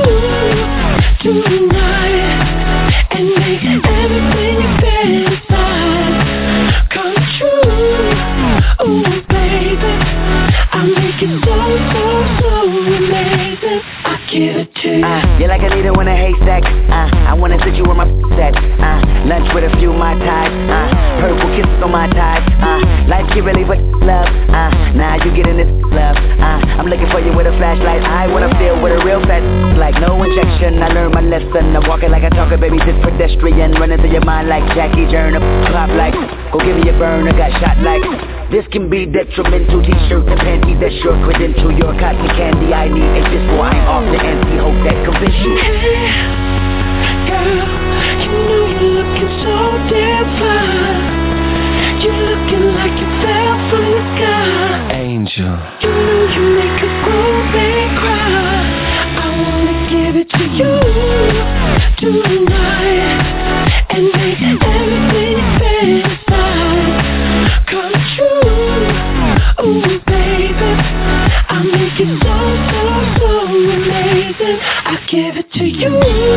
tonight and make everything you fantasize come true. Ooh, baby, I'll make it so amazing. I give it to you. You're like a needle in a haystack. I wanna sit you where my at. Lunch with a few my ties. Purple kisses on my thighs. Life can really but love. Now you getting this love. I'm looking for you with a flashlight. I wanna feel with a real fast. Like no injection. I learned my lesson. I'm walking like I talk, baby, just pedestrian. Running through your mind like Jackie Joyner. Pop like, go give me a burner. Got shot like. This can be detrimental. T-shirt and panties, that's your credential. Your cotton candy, I need a disco. I'm off the empty, hope that convince you. Hey, girl, you know you're looking so damn fine. You're looking like you fell from the sky. Angel. You know you make a grown man cry. I wanna give it to you tonight and make everything you fantasize come true. Ooh, baby, I'll make it so amazing. I give it to you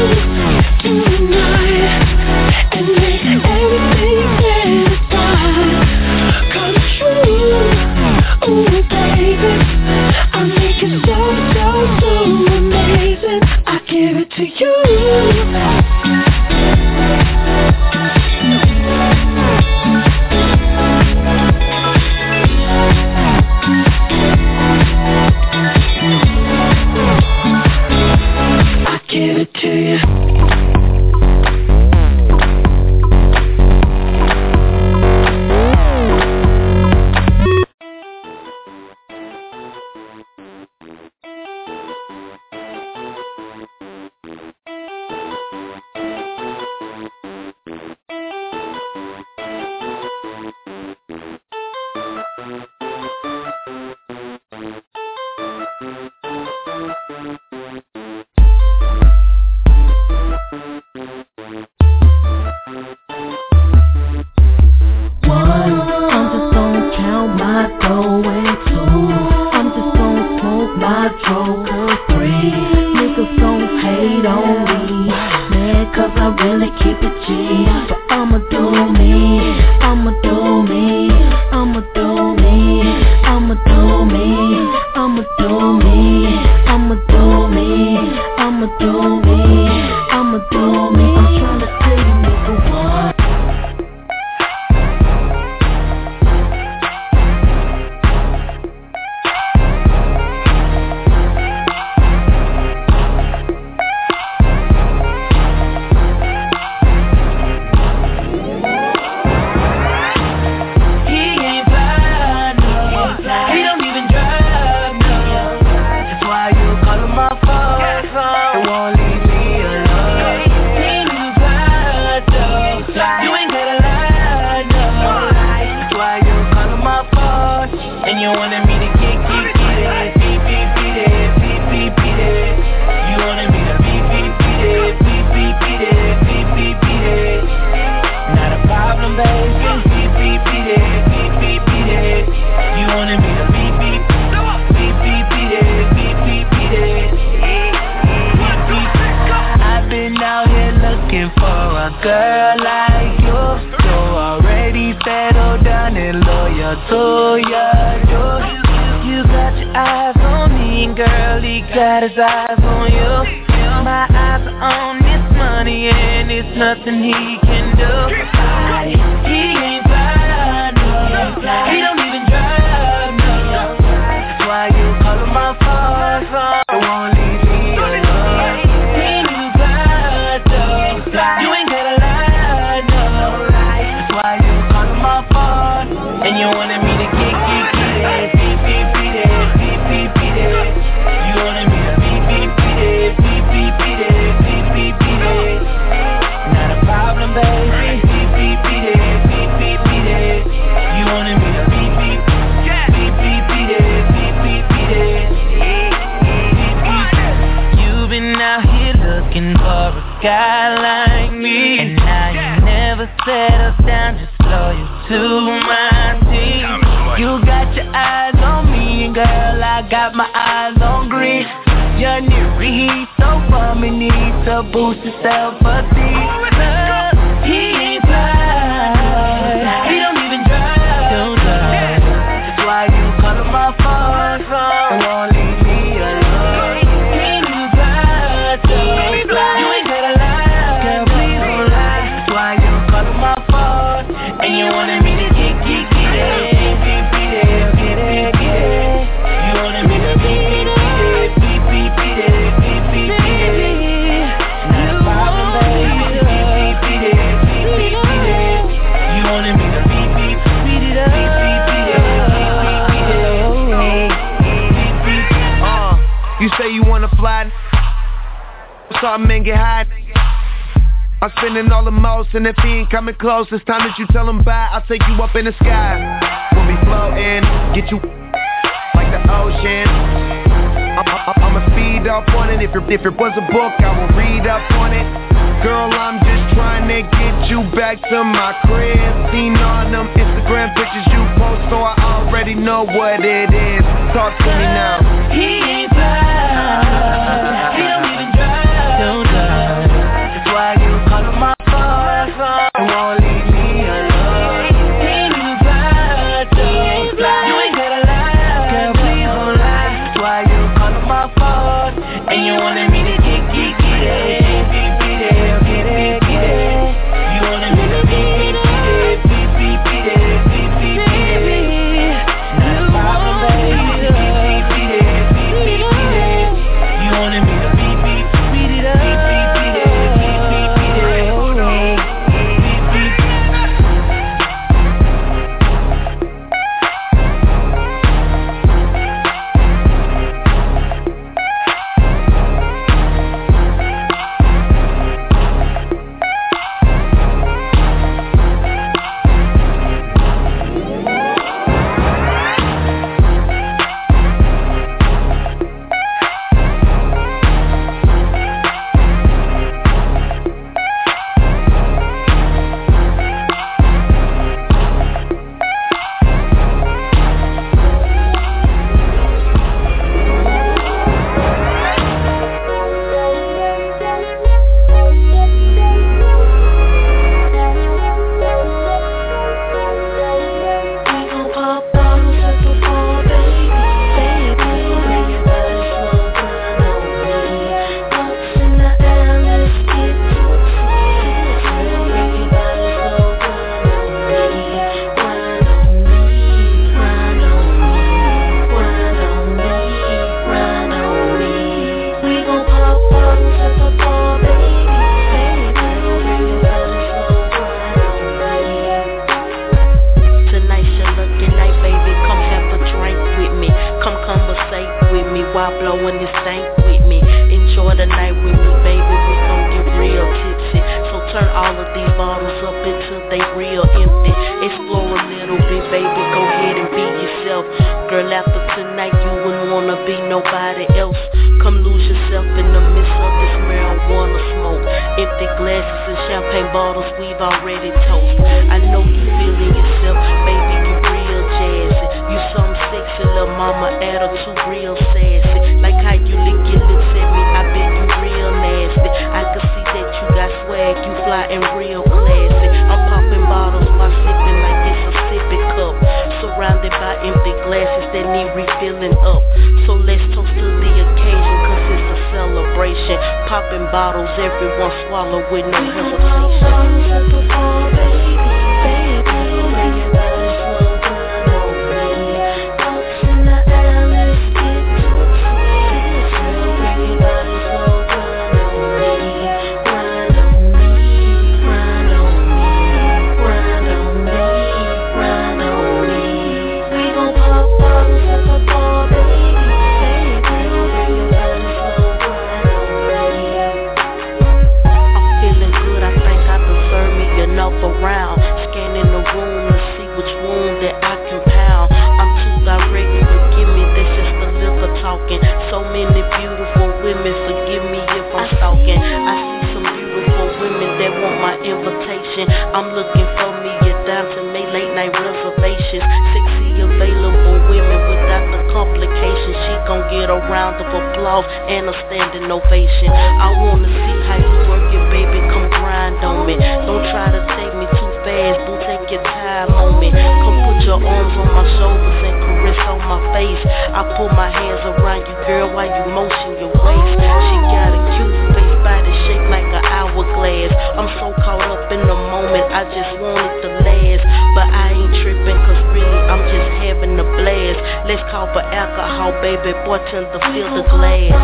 tonight and make everything you fantasize come true. Ooh, baby, I'll make it so amazing. I give it to you. Give it to you. you wanted me to get it. Beat it. You wanted me to beat it. Not a problem, baby. Beat it. You wanted me to beat it. I've been out here looking for a girl like you, so already settled down and loyal to you. You got your eyes on me, and girl, he got his eyes on you. My eyes are on this money, and it's nothing he can do. He ain't fly, no. He don't even drive, no. That's why you call him my phone. It won't leave me alone. He ain't even fly, though. You ain't gotta lie, no. That's why you call him my phone. And you wanted me to get it. You wanted me to beat it. Not a problem, baby. Beat it. You wanted me to beat it. You've been out here looking for a guy like me, and now you never settle down, just loyal to my team. You got your eyes on me, and girl, I got my eyes on green. Your new heat so bummy, need to boost your self-esteem. He ain't fly, he don't even drive. That's why you call him my phone. Won't leave me alone. He ain't even fly, you ain't gotta lie. Girl, please don't lie. That's why you call him my phone. And you wanted me to get it. You wanted me to beat it. You say you wanna fly, so I make it hot. I'm spending all the most, and if he ain't coming close, it's time that you tell him bye. I'll take you up in the sky. We'll be floating, get you like the ocean. I'ma speed up on it. If it was a book, I will read up on it. Girl, I'm just trying to get you back to my crib. Seen all them Instagram pictures you post, so I already know what it is. Talk to me now. He ain't fly, he don't even drive. That's why you call him my phone. Won't leave me alone. He ain't even fly, you ain't gotta lie. Girl, please don't lie. That's why you call him my phone. And you wanted me to get it. You wanted me to beat it. Not a problem, baby. You wanted me to beat it up. after tonight, you wouldn't wanna be nobody else. Come lose yourself in the midst of this marijuana smoke. Empty glasses and champagne bottles we've already toast. I know you feeling yourself, baby, you real jazzy. You some sexy little mama attitude, real sassy. Like how you lick your lips at me, I bet you real nasty. I can see that you got swag, you flying real classy. I'm popping bottles while sipping like it's a sipping cup. Surrounded by empty glasses that need refilling up. So let's toast to the occasion, cause it's a celebration. Popping bottles, everyone swallow with no hesitation. Around, scanning the room to see which wound that I can pound. I'm too direct, forgive me, that's just the liquor talking. So many beautiful women, forgive me if I'm stalking. I see some beautiful women that want my invitation. I'm looking for me a dime to make late night reservations. Sexy available women without the complications. She gon' get a round of applause and a standing ovation. I wanna see how you work it, baby, come grind on me. Don't try to take me too fast, boo, take your time on me. Come put your arms on my shoulders and caress on my face. I put my hands around you, girl, while you motion your waist. She got a cute face, body shaped like an hourglass. I'm so caught up in the moment, I just want it to last. But I ain't tripping, cause really I'm just having a blast. Let's call for alcohol, baby, boy, tell to fill the glass.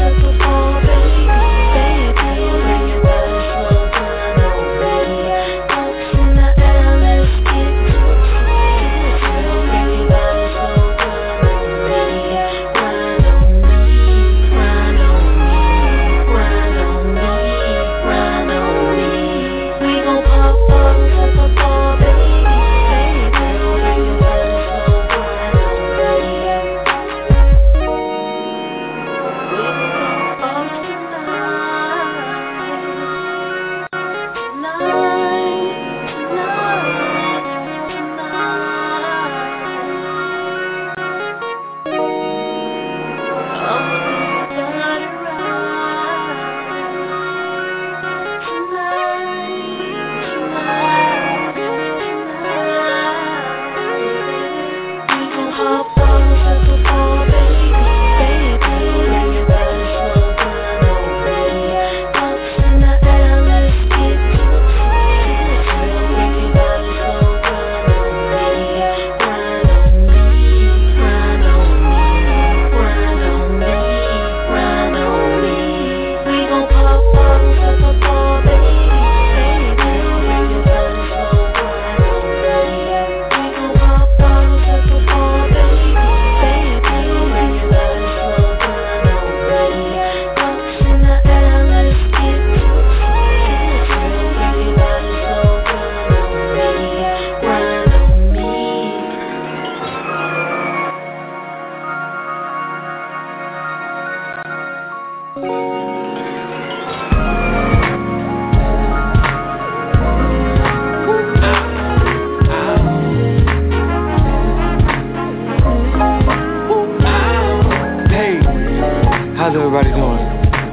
How's everybody doing?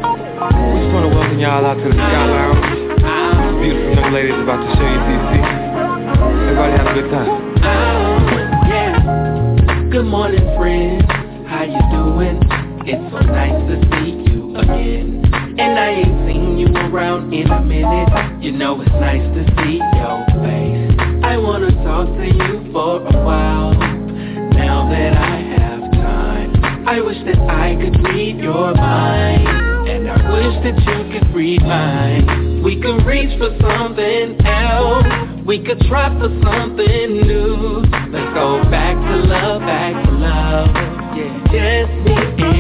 We just want to welcome y'all out to the Sky Lounge. Beautiful young ladies about to show you DC. Everybody have a good time. Good morning, friends. How you doing? It's so nice to see you again. And I ain't seen you around in a minute. You know it's nice to see your face. I wanna talk to you for a while. Now that I have time, I wish that I could read your mind, and I wish that you could read mine. We could reach for something else. We could try for something new. Let's go back to love, back to love. Yeah, just me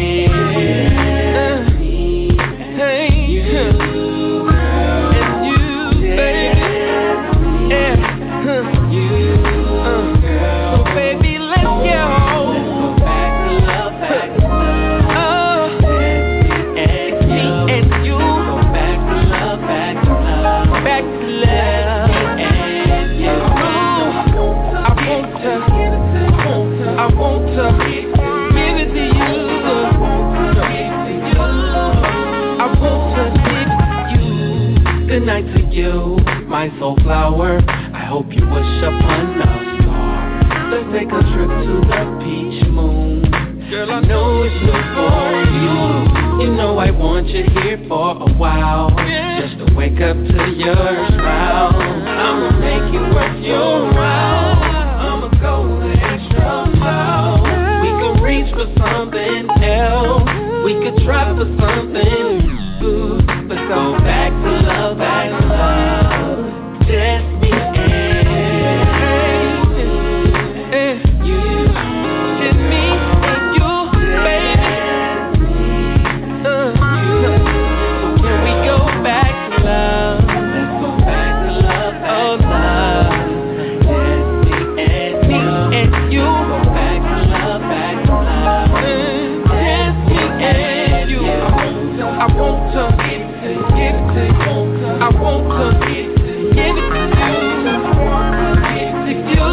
and me. Hey, you, girl, and you, baby. Yeah, you, girl. So baby, let's go. wake up to your smile. I'ma make it worth your while. I'ma go the extra mile. We could reach for something else. We could try for something new. Let's go back to love, back to love. Just me and you. Just me and you, baby. So can we go back to love? Let's go back to love, oh love. Just me and you. Go back to love, back to love. Just me and you. I want to give it to you. I want to give it to you. I want to give it to you.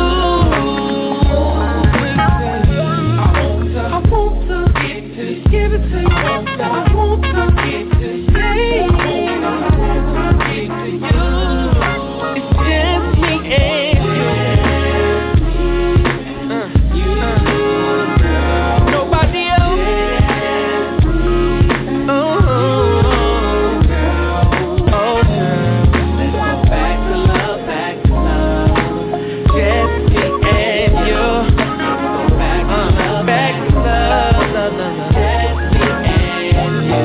I want to give it to you. I want to give it to you. It's just me and you. Nobody else. Let's go back to love, back to love. Just me and you. Back to love, back to love, love, love, love. Just me and you.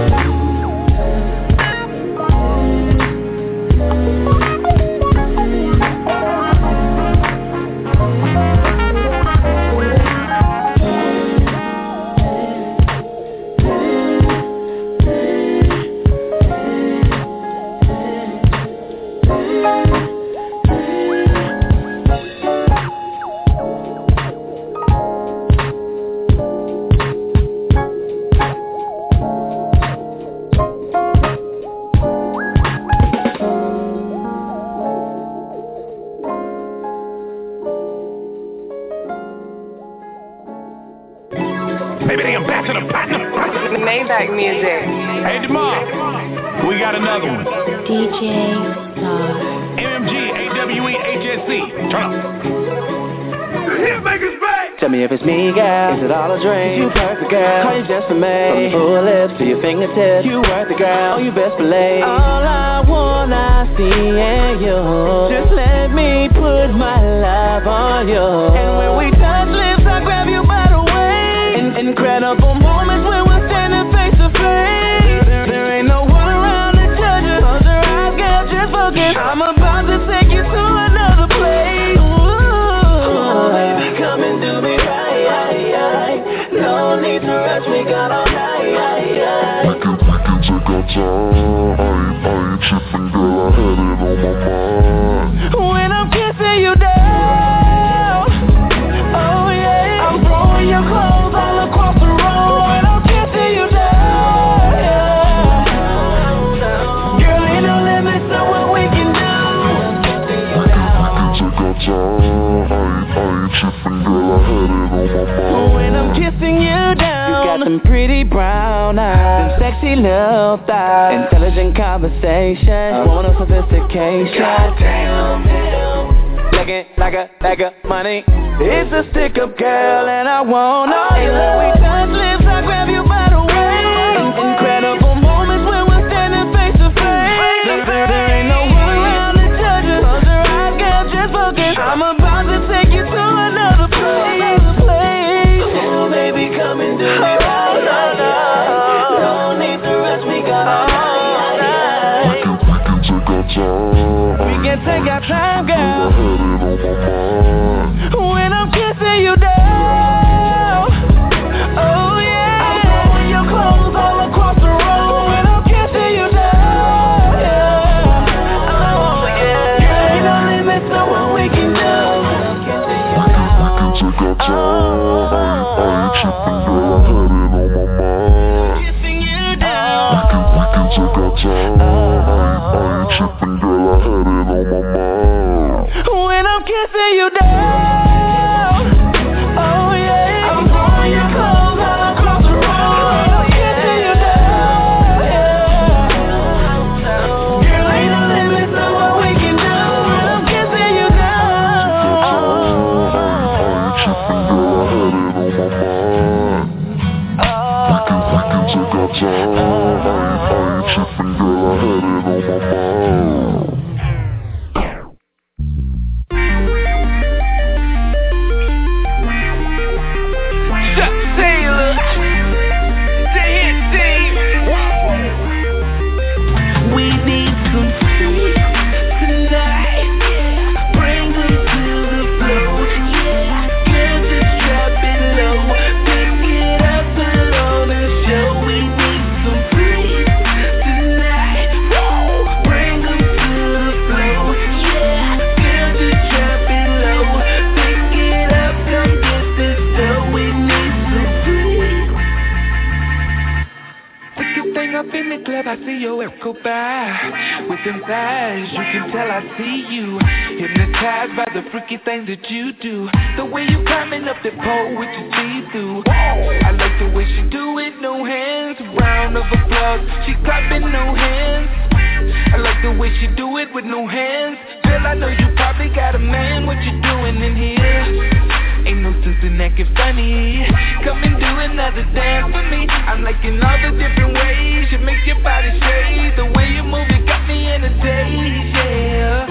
Baby, they are back to the platinum. Maybach music. Hey, DeMar, we got another one. DJ Star. MMG, AWE, HSC. Turn up. Hitmakers back. Tell me if it's me, girl. Is it all a dream? You perfect, girl. Call you just for me. From your full lips to your fingertips. You worth it, girl. Oh, you best believe. All I want, I see in you. Just let me put my love on you. And when we touch lips, I grab you by the way. Incredible moments when we're standing face to face. There ain't no one around to judge us. Close your eyes, girl, just focus. I'm about to take you to another place. Ooh, baby, come and do me right. No need to rush, we got all night. We can take our time. I ain't tripping, girl, I had it on my mind. When I'm kissing you down, oh yeah, I'm throwing your clothes all across the room. When I'm kissing you down, girl, ain't no limits to what we can do. We can take our time. I ain't tripping, girl, I had it on my mind. When I'm kissing you down, you got them pretty brown eyes, them sexy little thighs, intelligent conversation, woman of sophistication. Goddamn, looking like a money. It's a stick-up girl, and I want all you. When we touch lips, I grab you by the way. Incredible moments when we're standing face to face. There ain't no one around to judge us. Close your eyes, girl, just focus. I'm about to take you to another place. Oh, baby, come and do me right. No need to rush, we got all night. We can take our time, girl. When I'm kissing you down, oh yeah, I'm throwing your clothes all across the room. When I'm kissing you down, oh yeah, girl, ain't no limits to what we can do. We can take our time. I ain't tripping, girl, I had it on my mind. Kissing you down. We can take our time. I ain't tripping, girl, I had it on my mind. When I'm kissing you down, oh yeah, I'm throwing your clothes all across the room. I'm kissing you down, girl, ain't no limits to what we can do. When I'm kissing you down, I ain't tripping, girl, I had it on my mind. We can take our time. I ain't tripping, girl, I had it on my mind. club, I see your work go by. With them thighs, you can tell I see you. Hypnotized by the freaky things that you do. The way you climbing up the pole with your see-through. I like the way she do it, no hands. Round of applause, she clapping, no hands. I like the way she do it with no hands. Girl, I know you probably got a man. What you doing in here? Ain't no sense in acting funny. Come and do another dance with me. I'm liking all the different ways you make your body shake. The way you move it got me in a daze, yeah.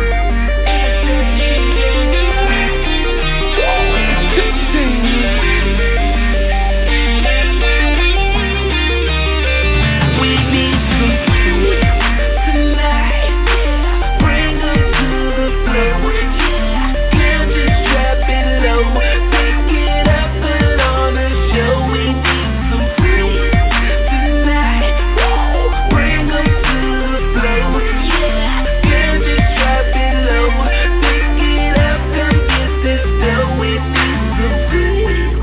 We need some food tonight. Bring them to the floor. Girl, just drop it low. Pick it up, put on a show. We need some food tonight. Bring them to the floor. Girl, just drop it low. Pick it up, come get this dough. We need some food.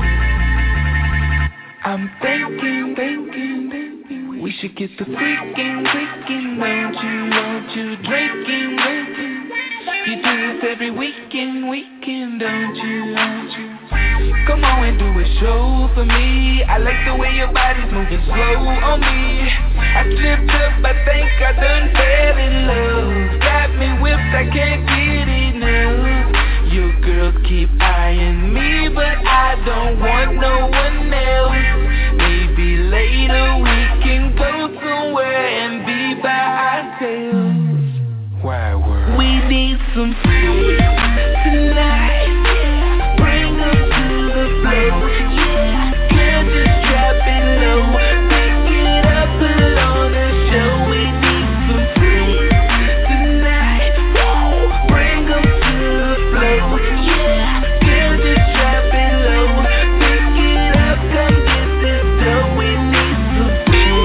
I'm thinking. We should get the freaking, won't you, drinking. You do this every weekend, don't you? Come on and do a show for me. I like the way your body's moving slow on me. I slipped up, I think I done fell in love. Got me whipped, I can't get enough. Your girls keep eyeing me, but I don't want no one else. Maybe later we can go somewhere and be by ourselves. Why world? We need some food tonight. Bring them to the floor. Girl, just drop it low. Pick it up, put on a show. We need some food tonight. Bring them to the floor. Girl, just drop it low. Pick it up, come get this dough. We need some food.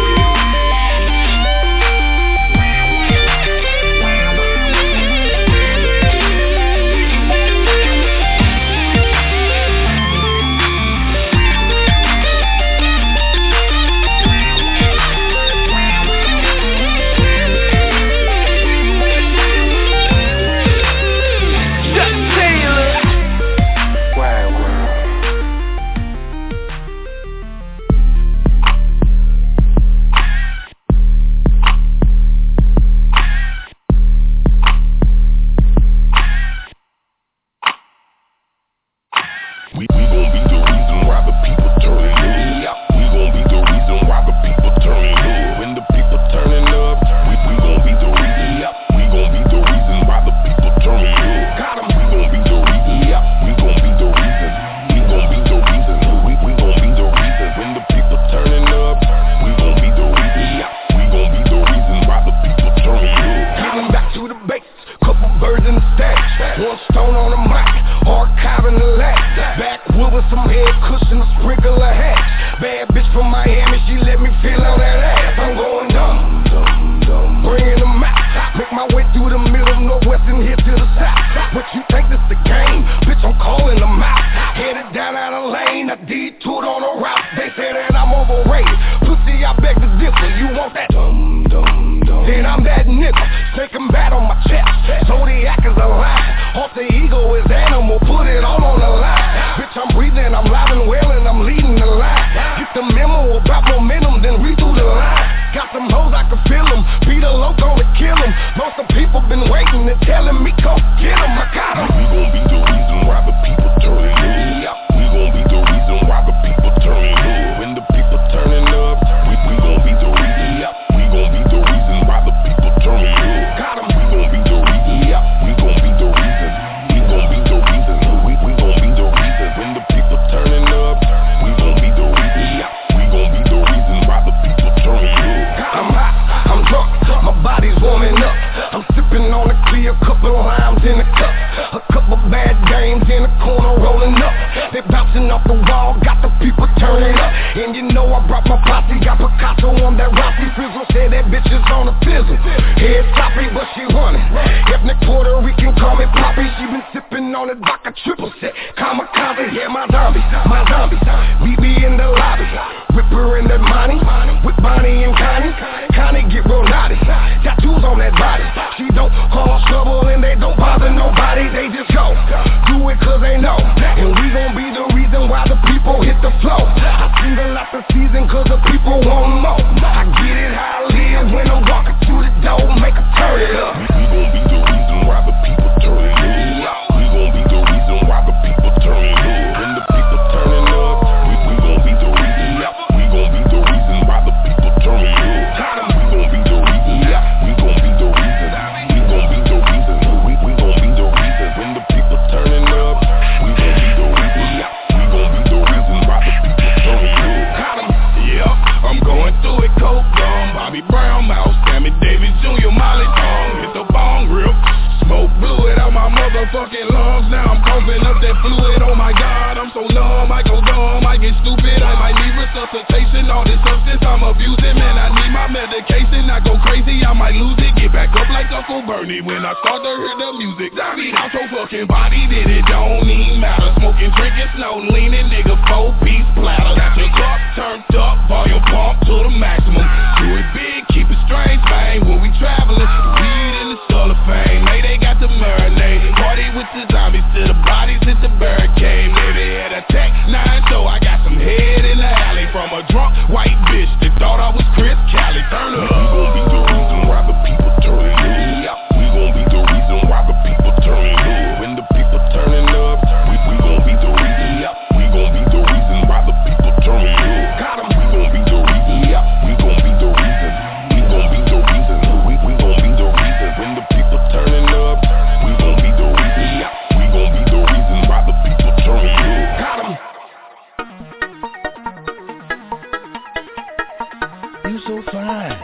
We gon' be the reason why the people turning up. We gon' be the reason why the people turning up. When the people turning up, we gon' be the reason. We gon' be the reason why the people turning up. Got 'em. We gon' be the reason. We gon' be the reason. We gon' be the reason. We gon' be the reason. When the people turning up, we gon' be the reason. We gon' be the reason why the people turning up. Getting back to the basics, couple birds in the stack. One stone on the mic, archiving the lag. Backwood with some head cushion, a sprinkle of hats. Bad bitch from Miami, she let me feel on that ass. I'm going dumb, bringing them out. Make my way through the middle, northwest and here to the south. What you think this the game? Bitch, I'm calling them out. Headed down out of lane, I detoured on a route. They say that I'm overrated. Pussy, I beg to differ. You want that? Then I'm that nigga. Snake and bat on my chest. Zodiac is a lie. Off the ego is animal. Put it all on the line. Bitch, I'm breathing, I'm live and well, and I'm leading the line. Get the memo about momentum, then read through the line. Got some hoes, I can feel them. Be the low, gonna kill them. Know some people been waiting and telling me, come get them. I got them. We gon' be the reason why the people turning up. We gon' be the reason why the people turning up. When the people turning up, we gon' be the reason. We gon' be the reason why the people turning up. Got 'em. We gon' be the reason. We gon' be the reason. We gon' be the reason. We gon' be the reason. When the people turning up, we gon' be the reason. We gon' be the reason why the people turning up. I'm hot, I'm drunk, my body's warming up. I'm sipping on a clear cup of limes in a cup. A couple bad games in the corner rolling up. They bouncing off the wall, got the people turning up. And you know I brought my posse, got Picasso on that Rossi. Frizzle said that bitch is on a fizzle. Head sloppy, but she running. Ethnic Puerto Rican, call me Poppy. She been sipping on it like a triple set. Kamikaze, yeah, my zombies. BB in the lobby. Ripper in the money, with Bonnie and Connie. the season cause the people want more. I get it how I live when I'm walking through the door, make a turn it up. We gon' be the reason why the people turn it up. We gon' be the reason why the people turn it up. When the people turning up, we gon' be the reason. We gon' be the reason why the people turn it up. We gon' be the reason. We gon' be the reason. We gon' be the reason. We gon' be the reason. When the people turning up, we gon' be the reason. We gon' be the reason why the people turn it up. Yeah, I'm going through it, Coke Gum, Bobby Brown, Mouse, Sammy Davis Jr., Molly Tom, hit the bong rip, smoke fluid out my motherfucking lungs. Now I'm coughing up that fluid. Oh my God, I'm so numb, I go dumb, I get stupid, I might need resuscitation. All this substance I'm abusing, man, I need my medication. I go crazy, I might lose it, get back up like Uncle Bernie when I start to hear the music. I'm so fucking body that it don't even matter. Smoking, drinking, snow, leaning, nigga, 4-piece platter. Got your cup turned up, volume pump to the maximum. Do it big, keep it strange, man. When we traveling, weed in the skull of fame. Hey, they got the marinade. Party with the zombies till the bodies hit the barricade. Maybe had a Tech 9 show. I got some head in the alley from a drunk white bitch that thought I was Chris Cali. Turn up. We gon' be the reason why the people turning up. We gon' be the reason why the people turning up. When the people turning up, we gon' be the reason. We gon' be the reason why the people turning up. Got 'em. We gon' be the reason. We gon' be the reason. We gon' be the reason. We gon' be the reason. When the people turning up, we gon' be the reason. We gon' be the reason why the people turning up. Got 'em. You so fine.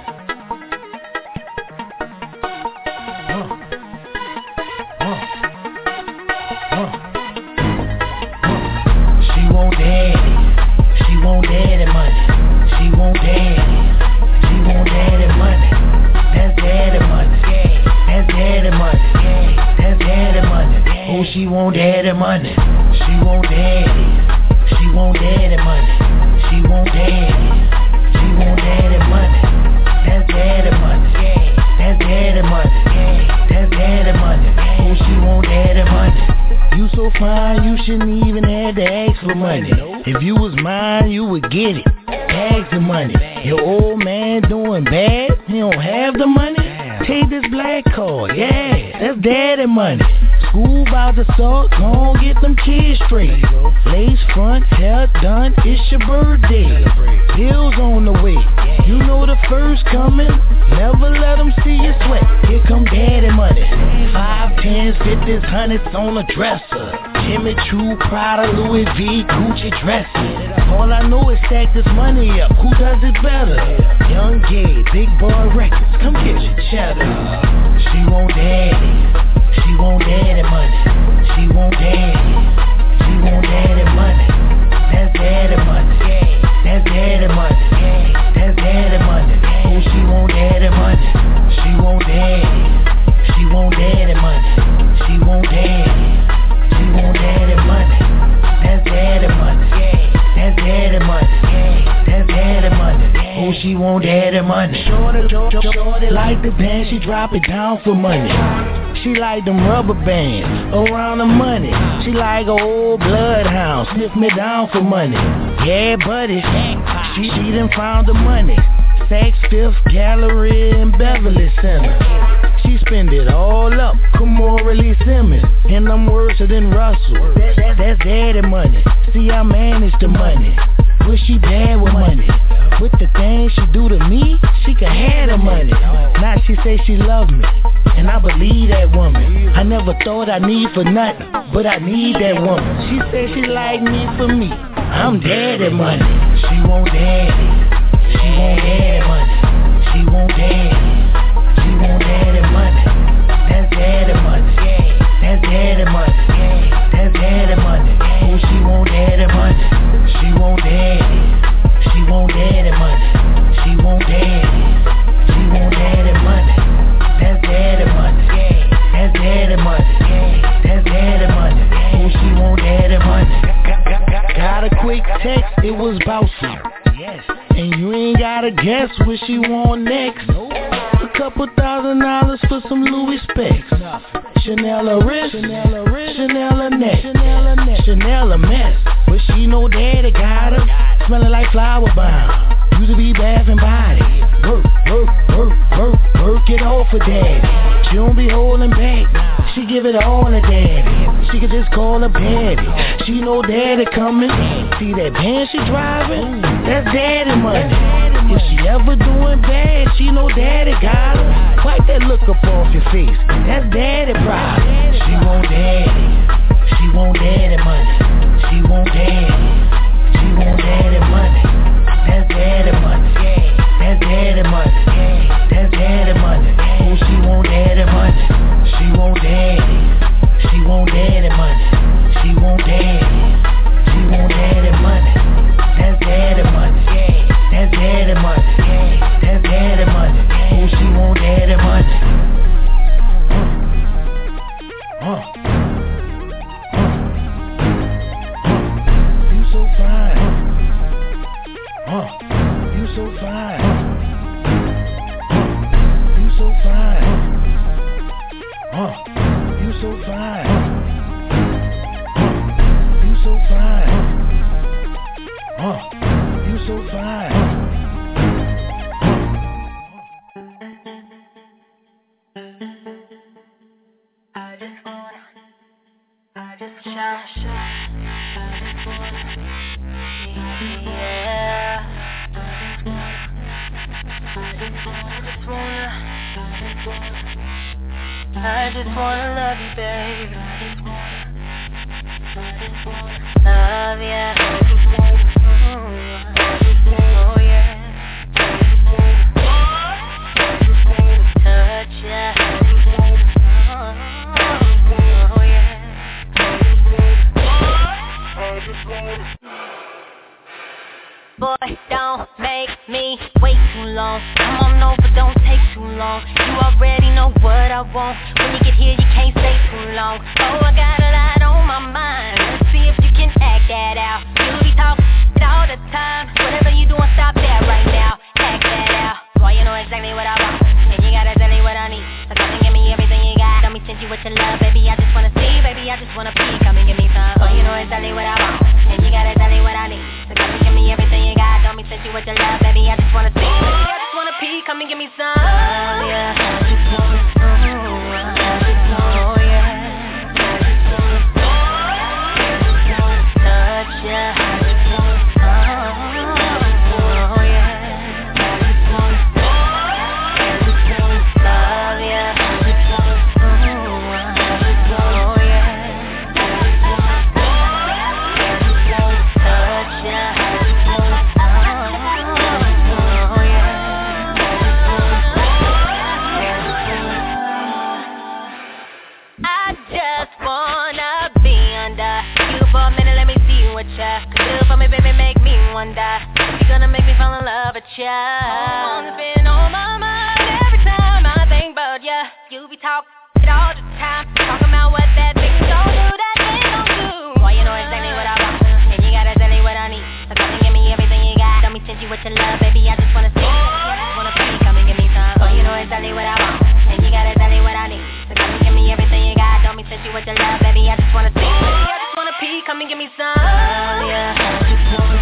She want daddy. She want daddy money. She want daddy. She want daddy money. That's daddy money. That's daddy money. That's daddy money. Oh, she want daddy money. She want daddy. She want daddy money. She want daddy. She want daddy money. That's daddy money. That's daddy money. That's daddy money. Oh, she want daddy money. You so fine, you shouldn't even have to ask for money. If you was mine, you would get it. Bags of money. Your old man doing bad, he don't have the money. Take this black card, yeah, that's daddy money. School about to start, gon' get them kids straight. Lace front, hair done, it's your birthday. Bills on the way, you know the first coming. Never let them see you sweat, here come daddy money. 5, 10s, 50s, 100s on a dresser. Jimmy Choo, Prada, Louis V, Gucci dresses. All I know is stack this money up, who does it better? Young Gay, Big Boy Records, come get your cheddar. She want daddy, she want daddy money. She want daddy, she want daddy money. That's daddy money, that's daddy money. That's daddy money, oh she want daddy money. She want daddy, she want daddy money. She want daddy, she want daddy money. That's daddy money, that's daddy money. That's daddy money, oh she want daddy money. Shorty like the dance, she drop it down for money. She like them rubber bands around the money. She like a old bloodhound, sniff me down for money. Yeah, buddy, she done found the money. Saks Fifth Gallery in Beverly Center. She spend it all up, Kamora Lee Simmons. And I'm worse than Russell, that's daddy money. See, I manage the money, but she bad with money. With the things she do to me, she can have the money. Now she say she love me, and I believe that woman. I never thought I need for nothing, but I need that woman. She say she like me for me, I'm daddy money. She want daddy, she want daddy money. She want daddy, she want daddy money. That's daddy money, that's daddy money. That's daddy money, oh she want daddy money. She want daddy, she want daddy money. She want daddy, she want daddy money. That's daddy money, that's daddy money. That's daddy money, oh she want daddy money. Got a quick text, it was bouncy. And you ain't gotta guess what she want next. A couple $1,000 for some Louis specs. Chanel a wrist, Chanel a neck, Chanel a mess. But she know daddy got her. smelling like flower bomb. Used to be bath and body. Work it all for daddy. She don't be holding back. She give it all to daddy. She could just call her daddy. She know daddy coming. See that van she driving? That's daddy money. If she ever doing bad, she know daddy got her. Wipe that look up off your face. That's daddy problem. She want daddy. She want daddy money. She want daddy. She want daddy money. That's daddy money. That's daddy money. That's daddy money. Oh, she want daddy money. She want daddy. She want daddy money. She want daddy. She want daddy money. That's daddy money. That's daddy money. That's daddy money. Oh, she want daddy money. You so fine. You so fine. You so fine. You so fine. You so fine. You so fine. I just wanna love you, baby. Love ya. Oh yeah. Touch ya. Oh yeah. Boy, don't make me wait too long. Come on over, don't take too long. You already know what I want. When you get here, you can't stay too long. Oh, I got a lot on my mind. Let's see if you can act that out. You be talking all the time. Whatever you doing, stop that right now. Act that out. Boy, you know exactly what I want, and you got exactly what I need. So come and give me everything you got. Let me send you what you love, baby. I just wanna see, baby. I just wanna pee. Come and give me some. Boy, you know exactly what I want, and you got exactly what I need. So come and give me everything you got. Let me send you what you love, baby. I just wanna see, baby. I just wanna pee. Come and give me some. Oh yeah. I just wanna. Oh yeah. Touch ya. You're gonna make me fall in love with ya. Oh, it's been on my mind every time I think about ya. You be talking all the time, talking about what that thing gon' do, that thing gon' do. Boy, you know exactly what I want, and you got exactly what I need. So come and give me everything you got. Let me send you what you love, baby. I just wanna see, I just wanna see. Come and give me some. Boy, you know exactly what I want, and you got exactly what I need. So come and give me everything you got. Let me send you what you love, baby. I just wanna see, baby. I just wanna pee. Come and give me some. Oh yeah. I just wanna.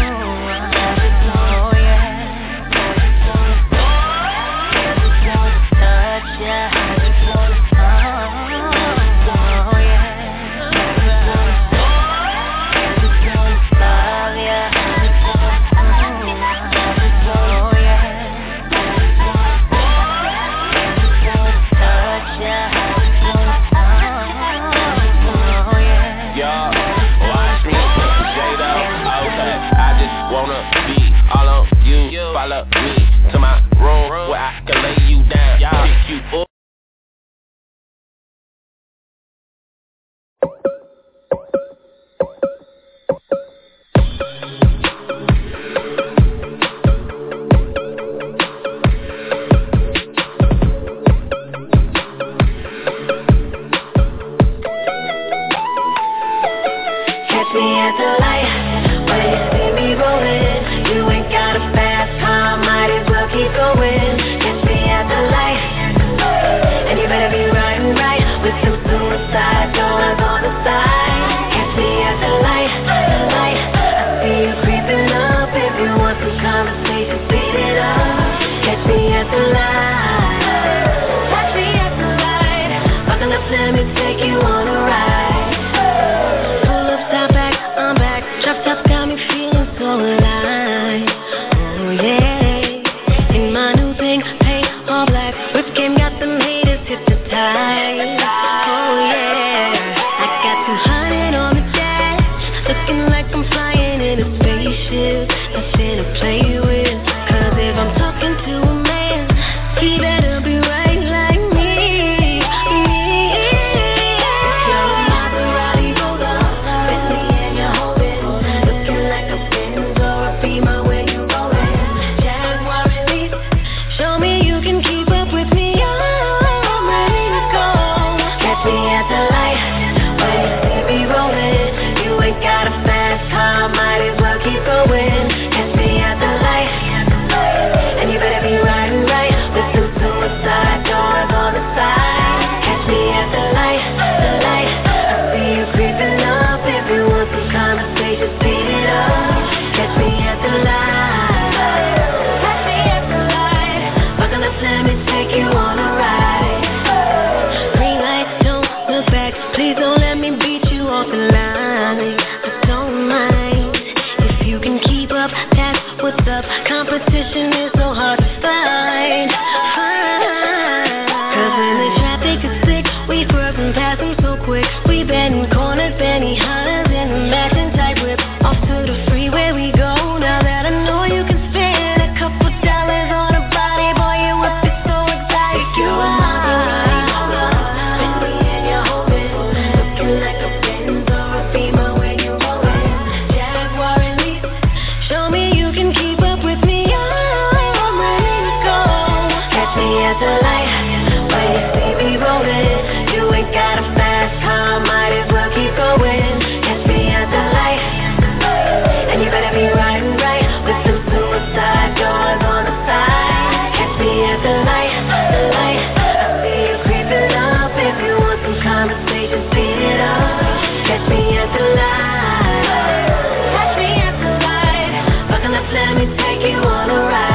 Follow me to my room where I can lay you down, pick you up. Catch me at the light when you see me rolling. You ain't got a fast car, might as well keep going. Catch me at the light, and you better be riding right with some suicide doors on the side. want some conversation, speed it up. Catch me at the light. Catch me at the light. Buckle up, let me take you on a ride. Pull up, stop back, I'm back. Drop top got me feeling so alive. Oh yeah. In my new thing, paint all black. Whip game got them haters hypnotized. Oh yeah. I got 200 on the dash, looking like I'm flying in a spaceship. Nothing to play with. 'Cause if I'm talking to a man, he better be right like me. If you're a Maserati roller, Bentley and you're holding, looking like a Benz or a Beamer when you're rolling. Jaguar release, show me you can keep up with me. I'm ready to go. Catch me at the light when you see me rolling. You ain't got a fast car, might as well keep going. Catch me at the light, and you better be riding right with some suicide doors on the side. Catch me at the light, the light. I see you creeping up. If you want some conversation, speed it up. Catch me at the light. Catch me at the light. Buckle up, let me take you on a ride. Green light, don't look back. Please don't let me beat you off the line. I don't mind if you can keep up. That's what's up. Competition is so hard to find. 'Cause when the traffic is thick, we swerving past them so quick. We bending corners, Benny Hunters in the matching tight whip. Off to the freeway we go. Now that I know you can spend a couple dollars on a body, boy, your whip is so exotic. You a Maserati roller, Bentley and you're holding, looking like a Benz or a Beamer when you're rolling. Jaguar release, show me you can keep up with me. I'm ready to go. Catch me at the light when you see me rolling. You ain't got a fast car, might as well keep going. Catch me at the light, and you better be riding right with some suicide doors on the side. Catch me at the light, the light. I see you creeping up. If you want some conversation, speed it up. Catch me at the light. Catch me at the light. Buckle up, let me take you on a ride.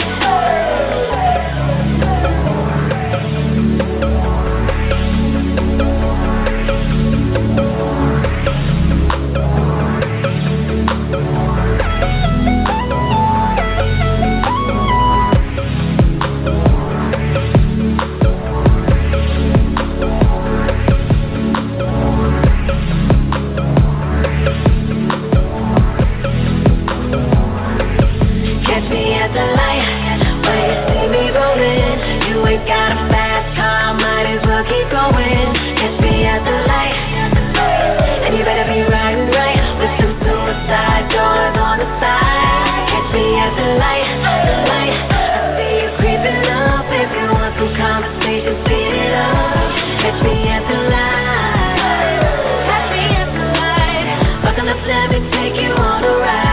Catch me at the light when you see me rolling. You ain't got a fast car, might as well keep going. Catch me at the light, and you better be riding right with some suicide doors on the side. Catch me at the light, the light. I see you creeping up. If you want some conversation, speed it up. Catch me at the light. Catch me at the light. Buckle up, let me take you on a ride.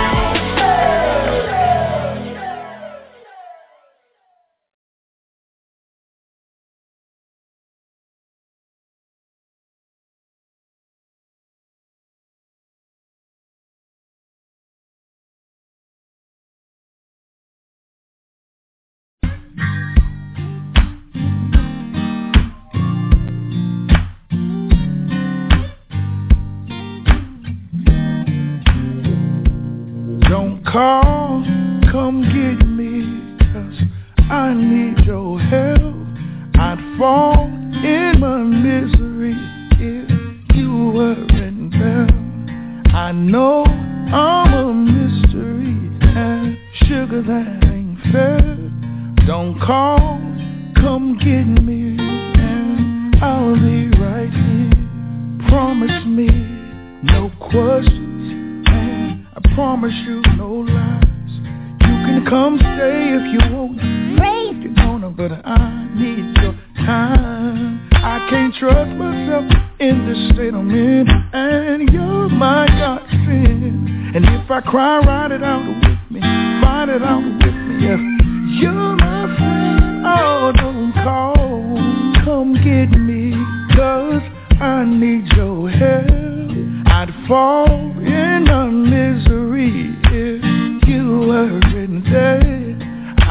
Don't call, come get me, 'cause I need your help. I'd fall in my misery if you weren't there. I know I'm a mystery and sugar that ain't fair. Don't call, come get me and I'll be right here. Promise me no questions and I promise you no lies. You can come stay if you want, if you're gonna, but I need your time. I can't trust myself in this state I'm in, and you're my godsend. And if I cry, ride it out with me, fight it out with me. Yes, you're my friend. Oh, don't call, come get me, 'cause I need your help. I'd fall in a misery if you weren't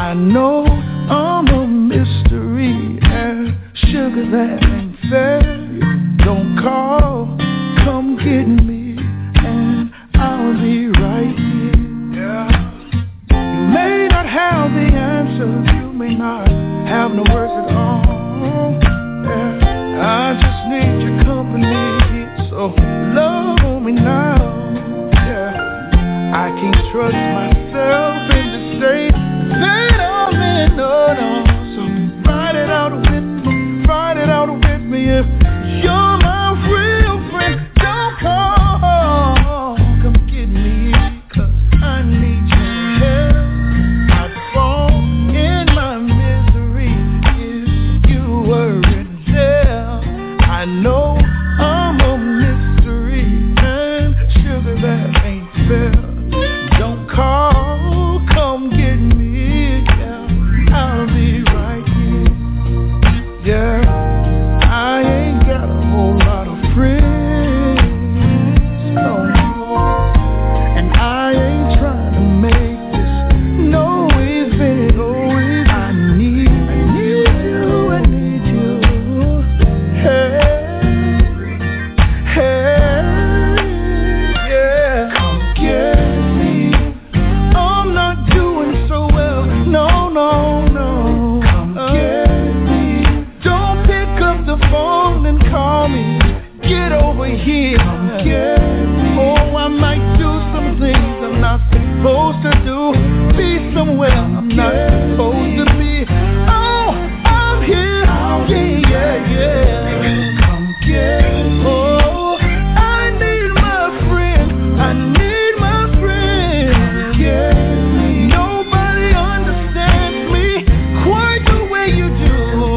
I know I'm a mystery and sugar that ain't fair. Don't call, come get me and I'll be right here. Yeah. You may not have the answers, you may not have no words at all. Yeah. I just need your company, so love on me now. Yeah. I can't trust myself in the state that I'm in, no. So ride it out with me if you're my real friend. Don't call, come get me, 'cause I need your help. I'd fall in my misery if you weren't there. I know I'm a mystery and sugar that ain't fair. Don't call, come get me, yeah, I'll be right here. Yeah, I ain't got a whole lot of friends, no, and I ain't trying to make this no event. I need you, hey, yeah, come get me. I'm not doing so well, no, come get me. Don't pick up the phone and call me, get over here, come get me. Oh, I might do some things I'm not supposed to do, be somewhere I'm not supposed to be. Oh, I'm here, yeah, come get me. Oh, I need my friend, yeah. Nobody understands me quite the way you do.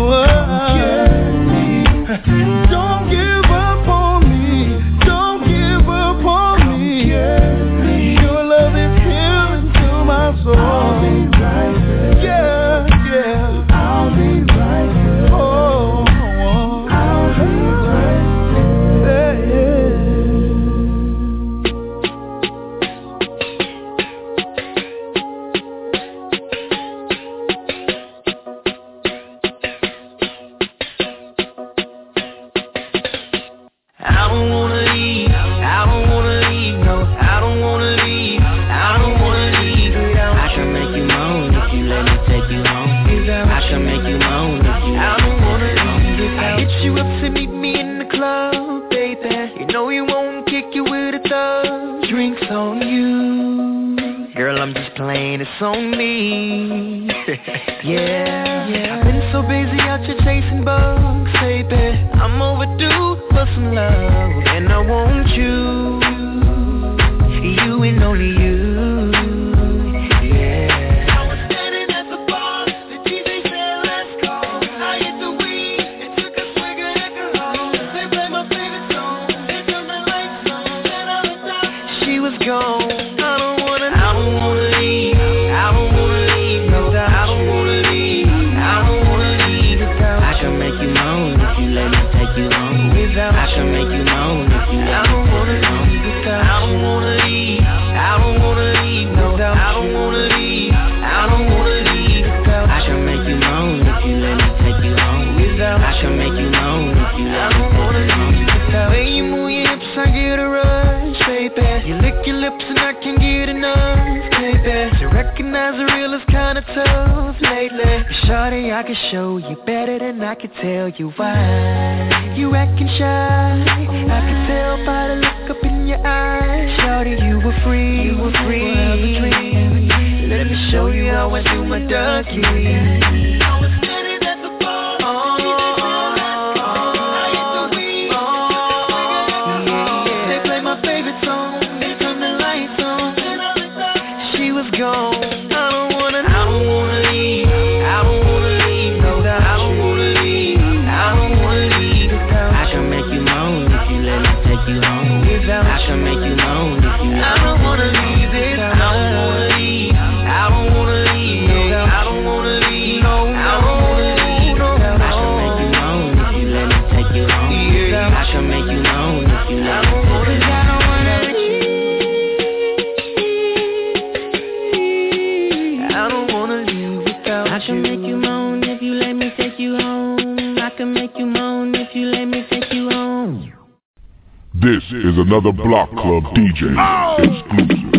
Don't give up on me, don't give up on me. Your love is healing to my soul. I'll be right there. Yeah, I'll be right there. Oh, I'll be right there. Yeah. I don't wanna leave, no, I don't wanna leave, I don't wanna leave. I can make you moan if you let me take you home. I can make you moan if you I don't wanna leave. I hit you up to meet me in the club, baby. You know you won't kick you with a thug. Drinks on you, girl, I'm just playing, it's on me. Yeah, I've been so busy out here chasing bugs, baby. I'm overdue for some love, and I want you and only you. Yeah. I was standing at the bar, the DJ said let's go. I hit the weed and took a swig of alcohol. They played my favorite song, they turned the lights on, then I was out. She was gone. I don't wanna leave, I don't wanna leave, no, I don't wanna leave, I don't wanna leave. I can make you moan if you let me take you home. I can make you moan if you let me take you home. I don't wanna leave, I don't wanna leave, no, I don't wanna leave, I don't wanna leave. I can make you moan if you let me take you home. I can make you moan if you let me take you home. When you move your hips, I get a rush, baby. You lick your lips and I can't get enough, baby. To recognize the real is kinda tough lately. Shawty, I can show you better than I can tell you why. You acting shy, I can tell by the look up in your eyes. Shawty, you were free, let me show you how I do my ducky. I was standing at the bar, they play my favorite song, they turn the lights on. She was gone. I don't wanna leave, I don't wanna leave, no, I don't wanna leave, I don't wanna leave. I can make you moan if you let me take you home. I can make you moan if you let me take you home. I don't wanna leave this, I don't wanna leave, I don't wanna leave, no, I don't wanna leave, no, I don't wanna leave. I can make you moan if you let me take you home. I can make you moan if you let me take you home. I don't wanna leave. I don't wanna leave without can make you moan if you let me take you home. I can make you moan if you let me take you home. This is another Block Club DJ exclusive.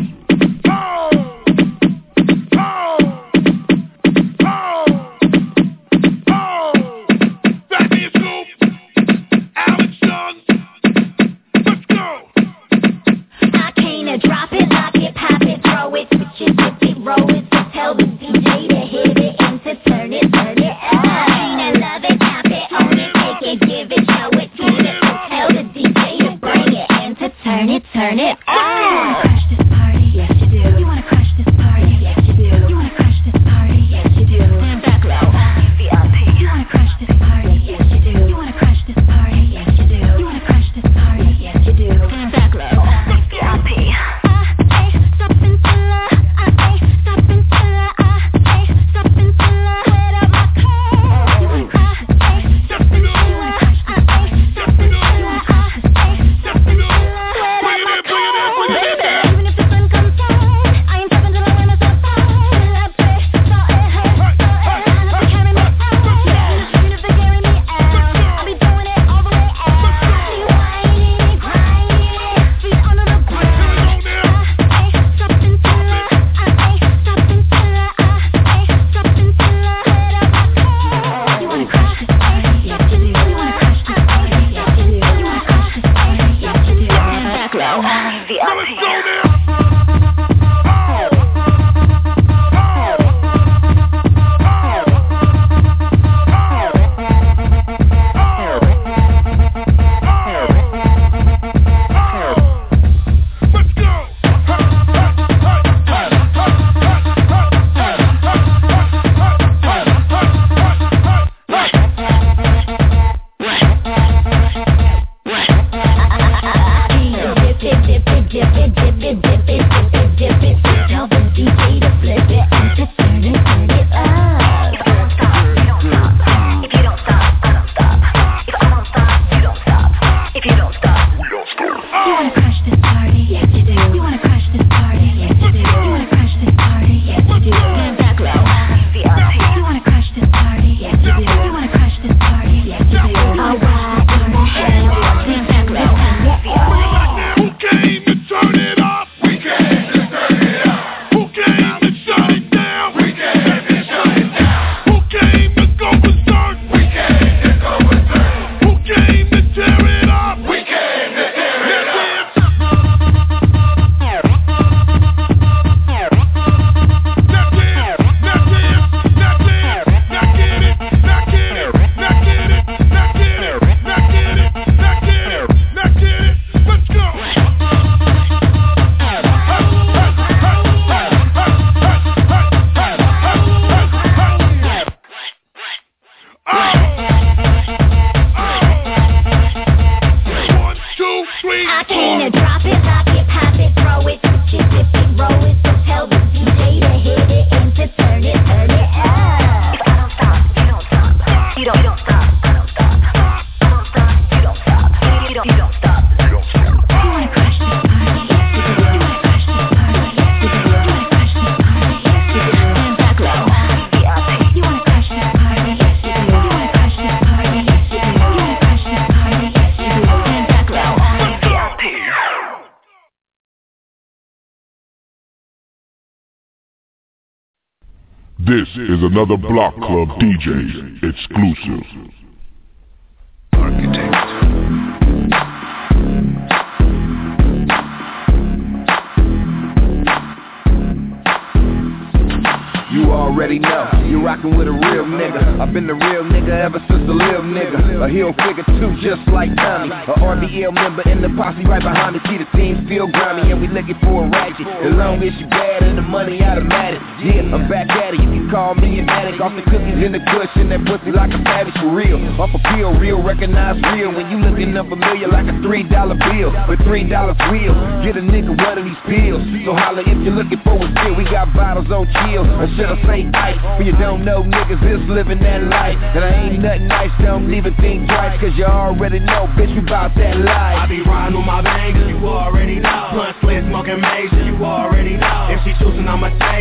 Drop it, lock it, pop it, throw it, switch it, dip it, roll it. So tell the DJ to hit it and to turn it up. I love it, tap it, own it, take it, give it, show it, tweet it. So tell the DJ to bring it and to turn it up. You wanna crush this party? Yes you do. You wanna crush this party? Yes you do. You wanna crush this party? Yes you do. Stand back low, VIP. You wanna crush this party? Yes you do. You wanna crush this party? Yes you do. You wanna crush this party? Yes you do. Stand back low, VIP. This is another Block Club DJ exclusive. You already know, you rockin' with a real nigga. I've been the real nigga ever since the little nigga. A heel figure too, just like Tommy. A RBL member in the posse right behind me. See the team still grimy and we looking for a ratchet. As long as you bad and the money automatic. Yeah, I'm back at it, you can call me an addict. Off the cookies in the cushion, that pussy like a savage for real. Off a pill, real, recognize real. When you looking up familiar like a $3 bill. With $3 wheel, get a nigga one of these pills. So holla if you're looking for a deal. We got bottles on chill. Should I say ice? When you don't know niggas is living that life. And I ain't nothing nice, don't even think twice. Cause you already know, bitch, you bout that life. I be riding with my bangers, you already know. Blunt split, smoking major, you already know. If she choosing, I'ma take her, you already know.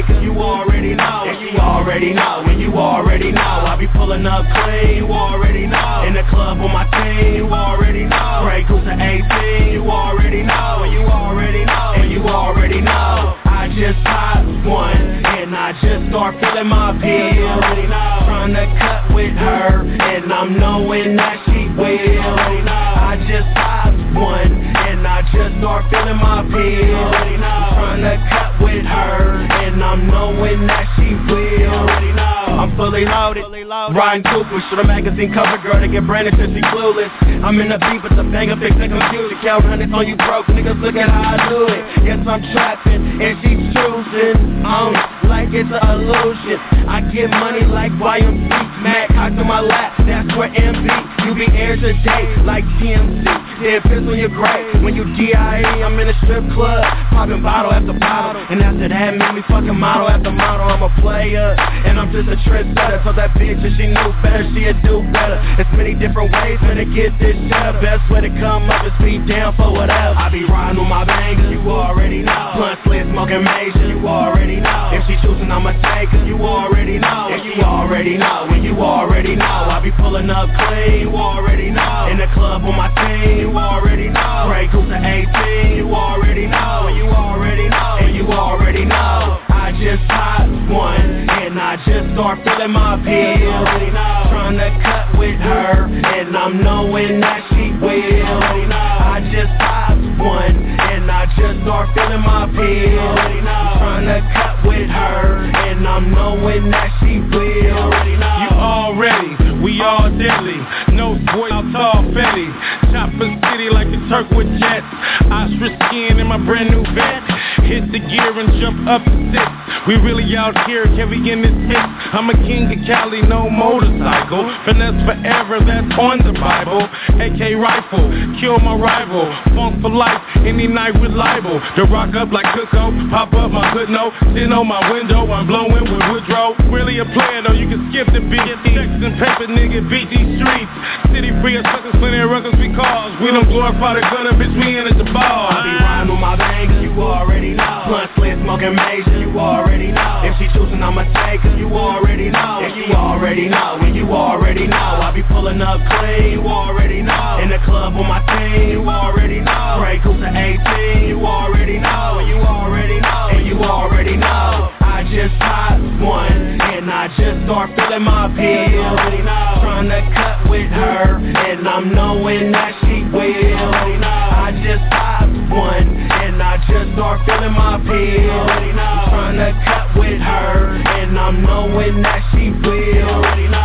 already know. And you already know, and you already know. I be pulling up clean, you already know. In the club on my team, you already know. Grey Goose to 18, you already know. And you already know, and you already know. I just popped one, and I just start feeling my pills. Trying to cut with her, and I'm knowing that she will. I just popped one, and I just start feeling my pills. Trying to cut with her, and I'm knowing that she will. I'm fully loaded, riding Cooper, shoot a magazine cover girl to get branded since she clueless. I'm in the beat, but the banger fix the computer. Count hundreds on you broke niggas, look at how I do it. Yes, I'm trapping, and she's choosing. Like it's an illusion. I get money like YMC, Mac cocked on my lap, that's where MB. You be air today, like TMC. Dead piss on your grave. When you DIE, I'm in a strip club, popping bottle after bottle. And after that, man, we fucking model after model. I'm a player, and I'm just a trendsetter. So that bitch, if she knew better, she'd do better. There's many different ways for to get this shit. Best way to come up is be down for whatever. I be riding on my bangers, you already know. Blunt slit, smoking major, you already know. If she choosing, I'ma take her, you already know. And you already know, and you already know. I be pulling up clean, you already know. In the club on my team, you already know. Grey Goose to 18, you already know. And you already know, and you already know. I just popped one, and I just start feeling my pills. Trying to cut with her, and I'm knowing that she will. I just popped one, and I just start feeling my pills. Trying to cut with her, and I'm knowing that she will. You already, we all deadly. No boy, I'm tall Fetty. Chopper city like the Turk with jets. Ostrich skin in my brand new vet. Hit the gear and jump up to 6. We really out here, heavy in this mix. I'm a king of Cali, no motorcycle. Finesse forever, that's on the Bible. AK rifle, kill my rival. Funk for life, any night reliable. To rock up like Coco, pop up my good note. Sit on my window, I'm blowing with Woodrow. Really a player though, you can skip the beat. Sex and paper, nigga, beat these streets. City free of suckers, plenty of ruckus because we don't glorify the gunner, bitch, we in at the ball. I be riding on my bangers, you already know. Blunt slit, smoking major, you already know. If she choosing, I'ma take her, you already know. And you already know, and you already know. I be pulling up clean, you already know. In the club on my team, you already know. Grey Goose to 18, you already know. And you already know, and you already know. I just popped one, and I just start feeling my pills. Trying to cut with her, and I'm knowing that she will. I just popped one, and I just start feeling my pills. Trying to cut with her, and I'm knowing that she will.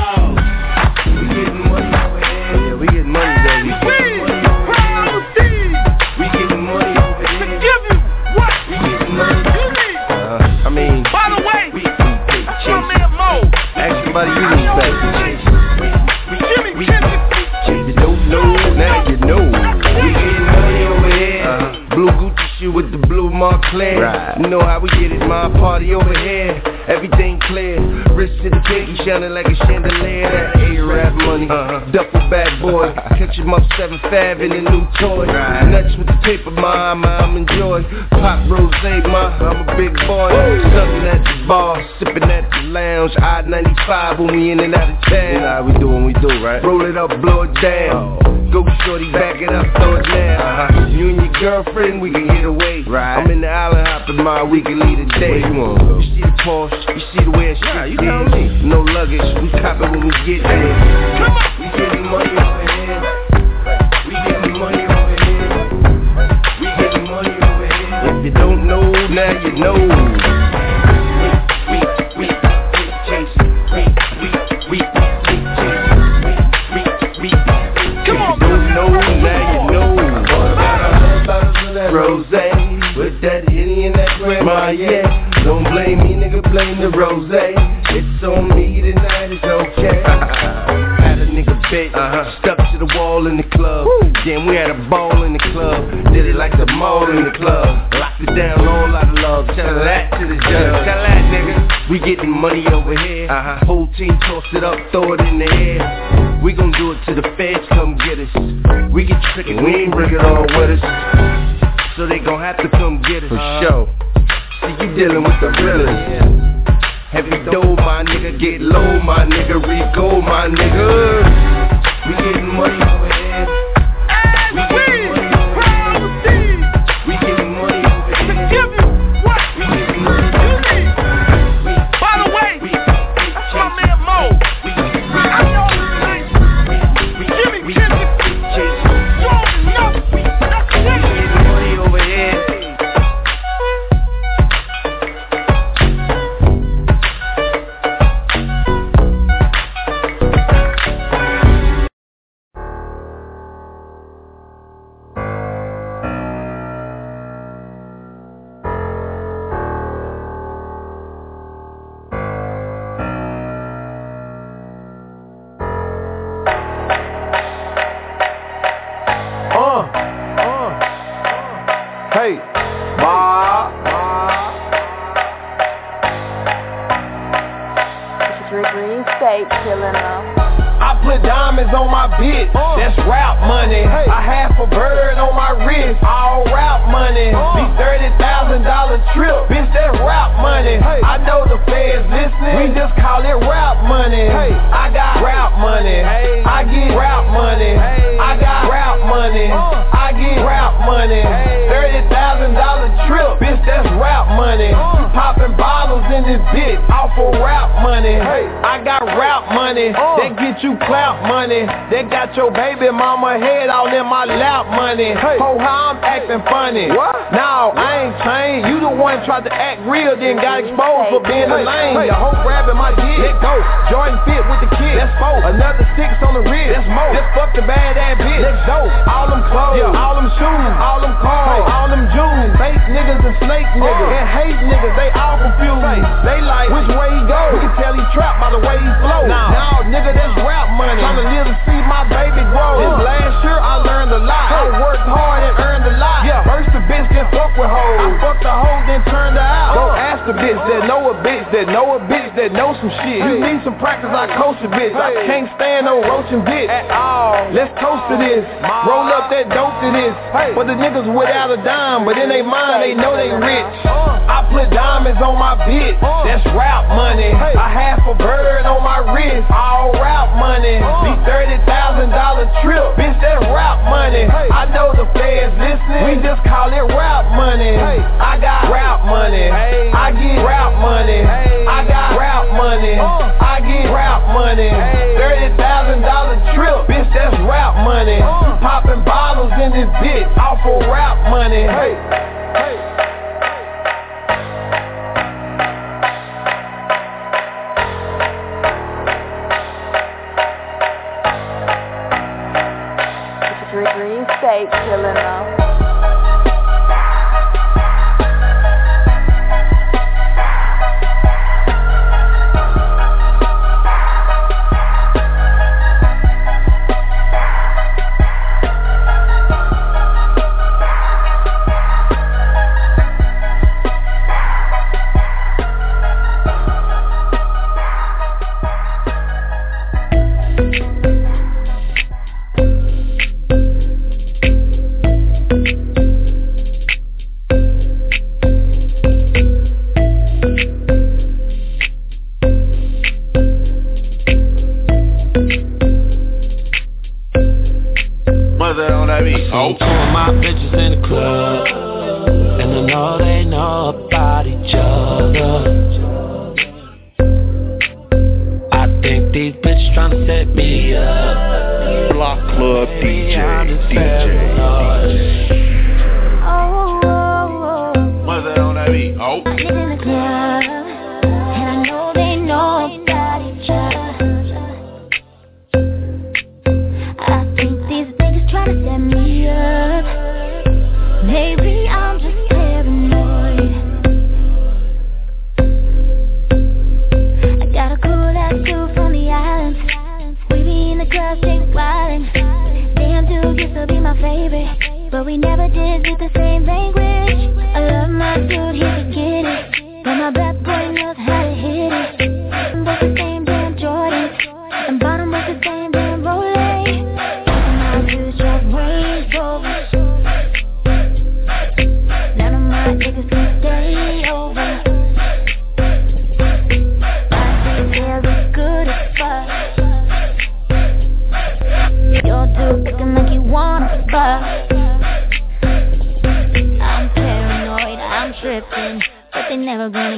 We getting money over here. Yeah, we getting money, baby. We getting money over here. We getting money. I mean, by the way, we man Mo. Ask somebody you respect. You don't know, now you know. We getting money over here. Blue Gucci shoe with the blue Montclair. Right. You know how we get it, my party over here. Everything clear, wrist to the pinky shining like a chandelier. That A-rap money, duffel bag boy. Catch him up 7th Ave in a new toy. Nuts with the paper, I'm enjoy. Pop rosé, I'm a big boy. Sucking at the bar, sipping at the lounge. I-95 when we in and out of town. You know how we do when we do, right? Roll it up, blow it down. Go shorty, back it up, throw it down. You and your girlfriend, we can get away. Right. I'm in the island hopping, we can lead a day. Where you wanna go? You see the Porsche, you see the way it's shit. No luggage, we cop it when we get there. We getting money over here. We getting money over here. We getting money over here. If you don't know, now you know. We chasing. We Come on, if you don't know, now you know. Rosé, with that Henny and that grandma, yeah. Don't blame me, nigga, blame the rosé. It's on me tonight, it's okay. Had a nigga bit, stuck to the wall in the club. Damn, we had a ball in the club. Did it like the mall in the club. Locked it down, all out of love. Tell that to the judge. Tell that, nigga. We getting money over here. Whole team toss it up, throw it in the air. We gon' do it till the feds come get us. We get tricky, we ain't bring it all with us. So they gon' have to come get us. For sure. See, you dealing with the realest. Every dough, my nigga, get low, my nigga, Rico, my nigga. We getting money over here. We getting money over here. We getting money over here. To give you what we getting money over here. By the way, that's my man Mo. I know Jimmy Kendrick. You already know. That's it. We getting money over here. Hey, Ma. Green State killing them. I put diamonds on my bitch, that's rap money. I half a bird on my wrist, all rap money. These $30,000 trip, bitch, that's rap money. I know the feds listening, we just call it rap money. I got rap money, I get rap money. I got rap money, I get rap money. $30,000 trip, bitch, that's rap money. Popping bottles in this bitch, off of rap money. I got rap money, that get you clout money. That got your baby mama head all in my lap money. Oh, how I'm acting funny. No, I ain't changed. You the one tried to act real, then got exposed for being a lame. Your hoe grabbing my dick, let go. Jordan fit with the kid, that's 4. Another 6 on the wrist, that's more. Just fuck the bad ass bitch, let's go. All them clothes, all them shoes, all them cars, all them jewels. Fake niggas and snake niggas, and hate niggas, they all confused. They like, which way he go? We can tell he trapped by the way he flow. Nah, nigga, that's rap money. Tryna live to see my baby grow. This last year I learned a lot. I worked hard and earned a lot. First the bitch, then fuck with hoes. I fucked the hoe, then turned her out. Go ask the bitch that know a bitch that know a bitch that know some shit. You need some practice, I coach a bitch. I can't stand no roaching bitch at all. Let's toast to this. Roll up that dope to this. For the niggas without a dime, but in they mind they know they rich. I put diamonds on my bitch, that's rap money. I half a bird on my wrist, all rap money. These $30,000 trip, bitch, that's rap money. I know the feds listening, we just call it rap money. I got rap money, I get rap money. I got rap money, I get rap money. $30,000 trip, bitch, that's rap money. Popping bottles in this bitch, off of rap money. Green State killing them.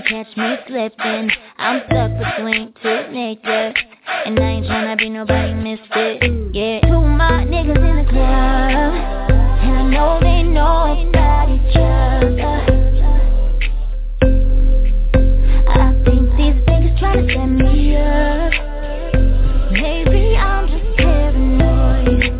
catch me slipping. I'm stuck between two niggas, and I ain't tryna be nobody misfit. Yeah, two of my niggas in the club, and I know they know about each other. I think these niggas try to set me up. Maybe I'm just paranoid.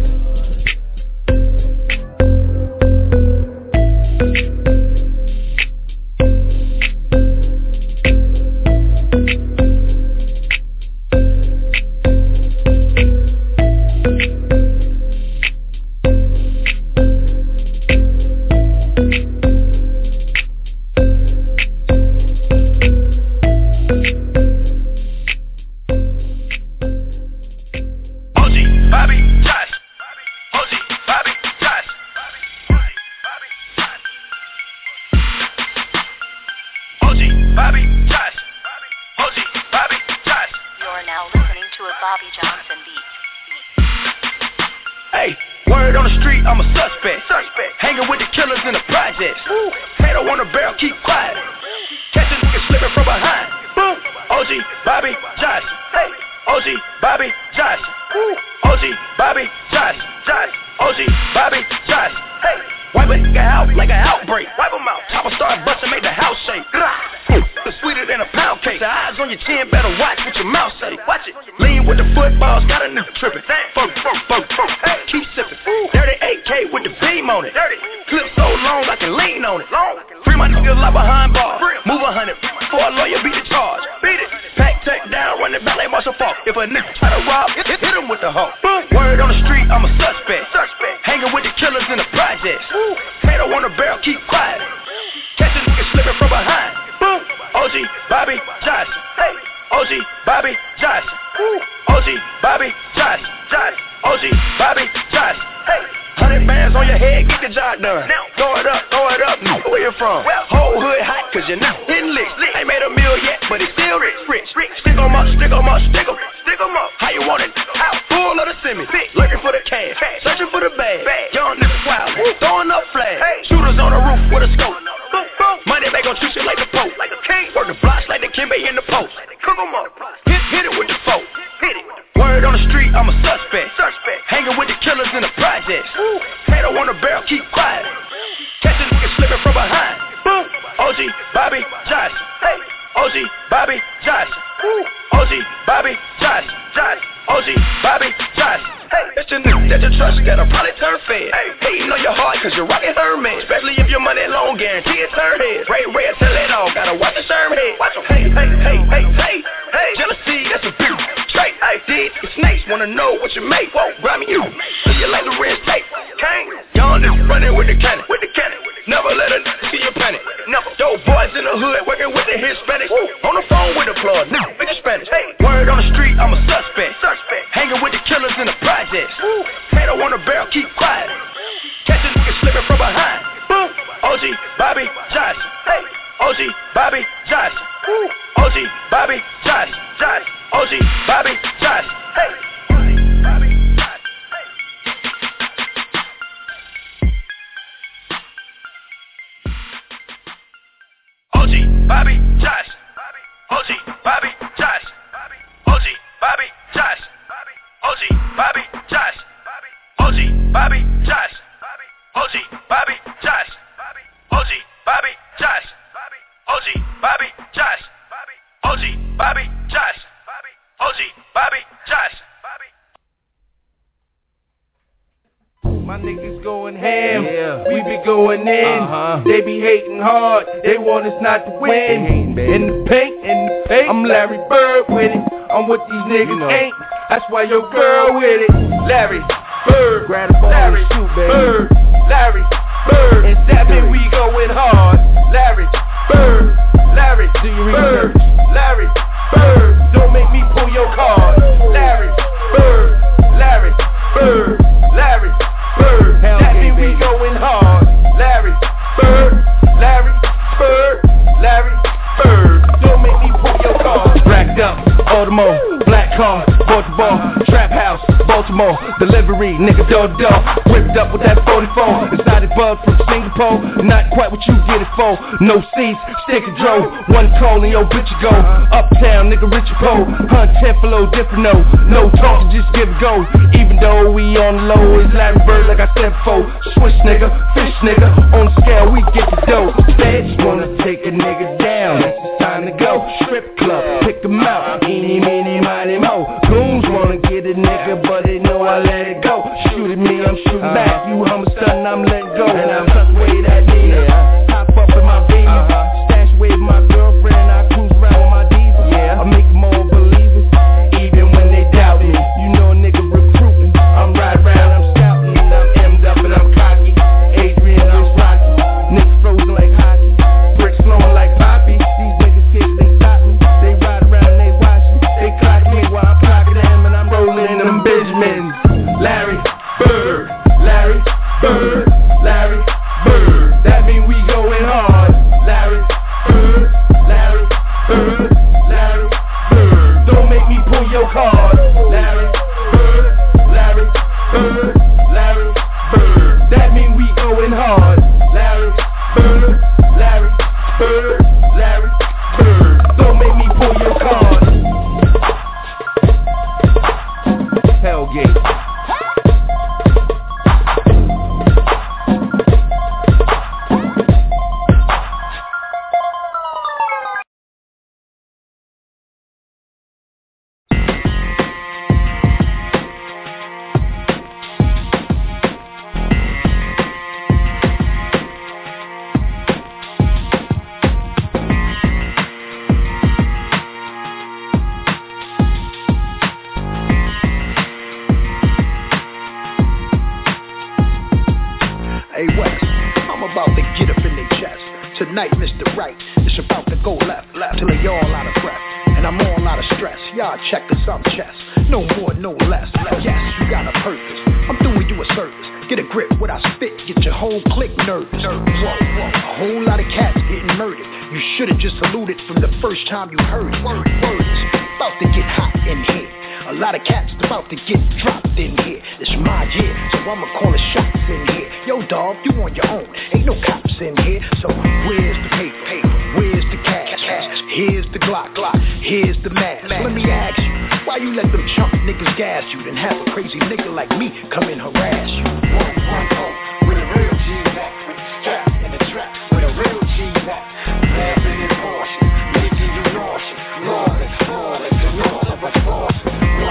My niggas going ham, we be going in. They be hating hard, they want us not to win. In the paint, I'm Larry Bird with it. I'm what these niggas ain't, that's why your girl with it. Larry Bird, Larry Bird, Larry Bird. And that mean we going hard. Larry Bird, Larry Bird, Larry Bird. Don't make me pull your card. Larry Bird, Larry Bird, Larry Bird. That mean we going hard. Larry Bird, Larry Bird, Larry Bird. Don't make me pull your card. Racked up, Audemars, black car, bought the ball, trap house, Baltimore. some more. Delivery, nigga, door. Whipped up with that 44. Exotic bug from Singapore. Not quite what you get it for. No seats, stick and drove. One call and yo bitch you go. Uptown, nigga, Richard Poe. Hunt 10 for low different no talking, just give it go. Even though we on the low, it's Larry Bird like I said before. Swish nigga, fish nigga. On the scale, we get the dough. Feds wanna take a nigga down. It's time to go. Strip club, pick 'em out. Eeny, meeny, miny, mo. Goons wanna get a nigga, but they know I let it go. Shoot at me, I'm shooting back. You hummer stuntin', I'm letting go. And I'm tuck away that nigga. Hop up in my beamer. Stash away with my girlfriend. I cruise around with my diva. I make them all believers, even when they doubt me. You know a nigga recruiting. I'm riding around, I'm scouting. I'm M'd up and I'm cocky. Adrian, I'm Rocky. Niggas frozen like hockey. Bricks flowing like Poppy. These niggas kids, they stop me. They ride around, they watch me. They clock me while I'm clocking them. And I'm rolling in them Benjamins. Larry Bird, Larry Bird, Larry Bird. That mean we going hard. Larry Bird, Larry Bird, Larry Bird. Don't make me pull your card. Larry Bird, Larry Bird, Larry Bird. That mean we going hard. Larry Bird, Larry Bird, Larry Bird. Don't make me pull your card. Hellgate. Tonight, Mr. Right, it's about to go left till they all out of breath. And I'm all out of stress. Y'all check this, I'm chess. No more, no less. Yes, you got a purpose. I'm doing you a service. Get a grip, what I spit, get your whole clique nervous. Whoa, a whole lot of cats getting murdered. You should've just saluted from the first time you heard it. Words, about to get hot in here. A lot of cats about to get dropped in here. It's my year, so I'ma call the shots in here. Yo, dog, you on your own. Ain't no cops in here. So where's the paper? Where's the cash? Here's the Glock. Here's the mask. Let me ask you, why you let them chump niggas gas you, then have a crazy nigga like me come and harass you? 1-1-0, where the real G's at? With the strap and the trap, where the real G's at? Laughing in Porsche, making you nauseous. Lawless, and all of us bosses.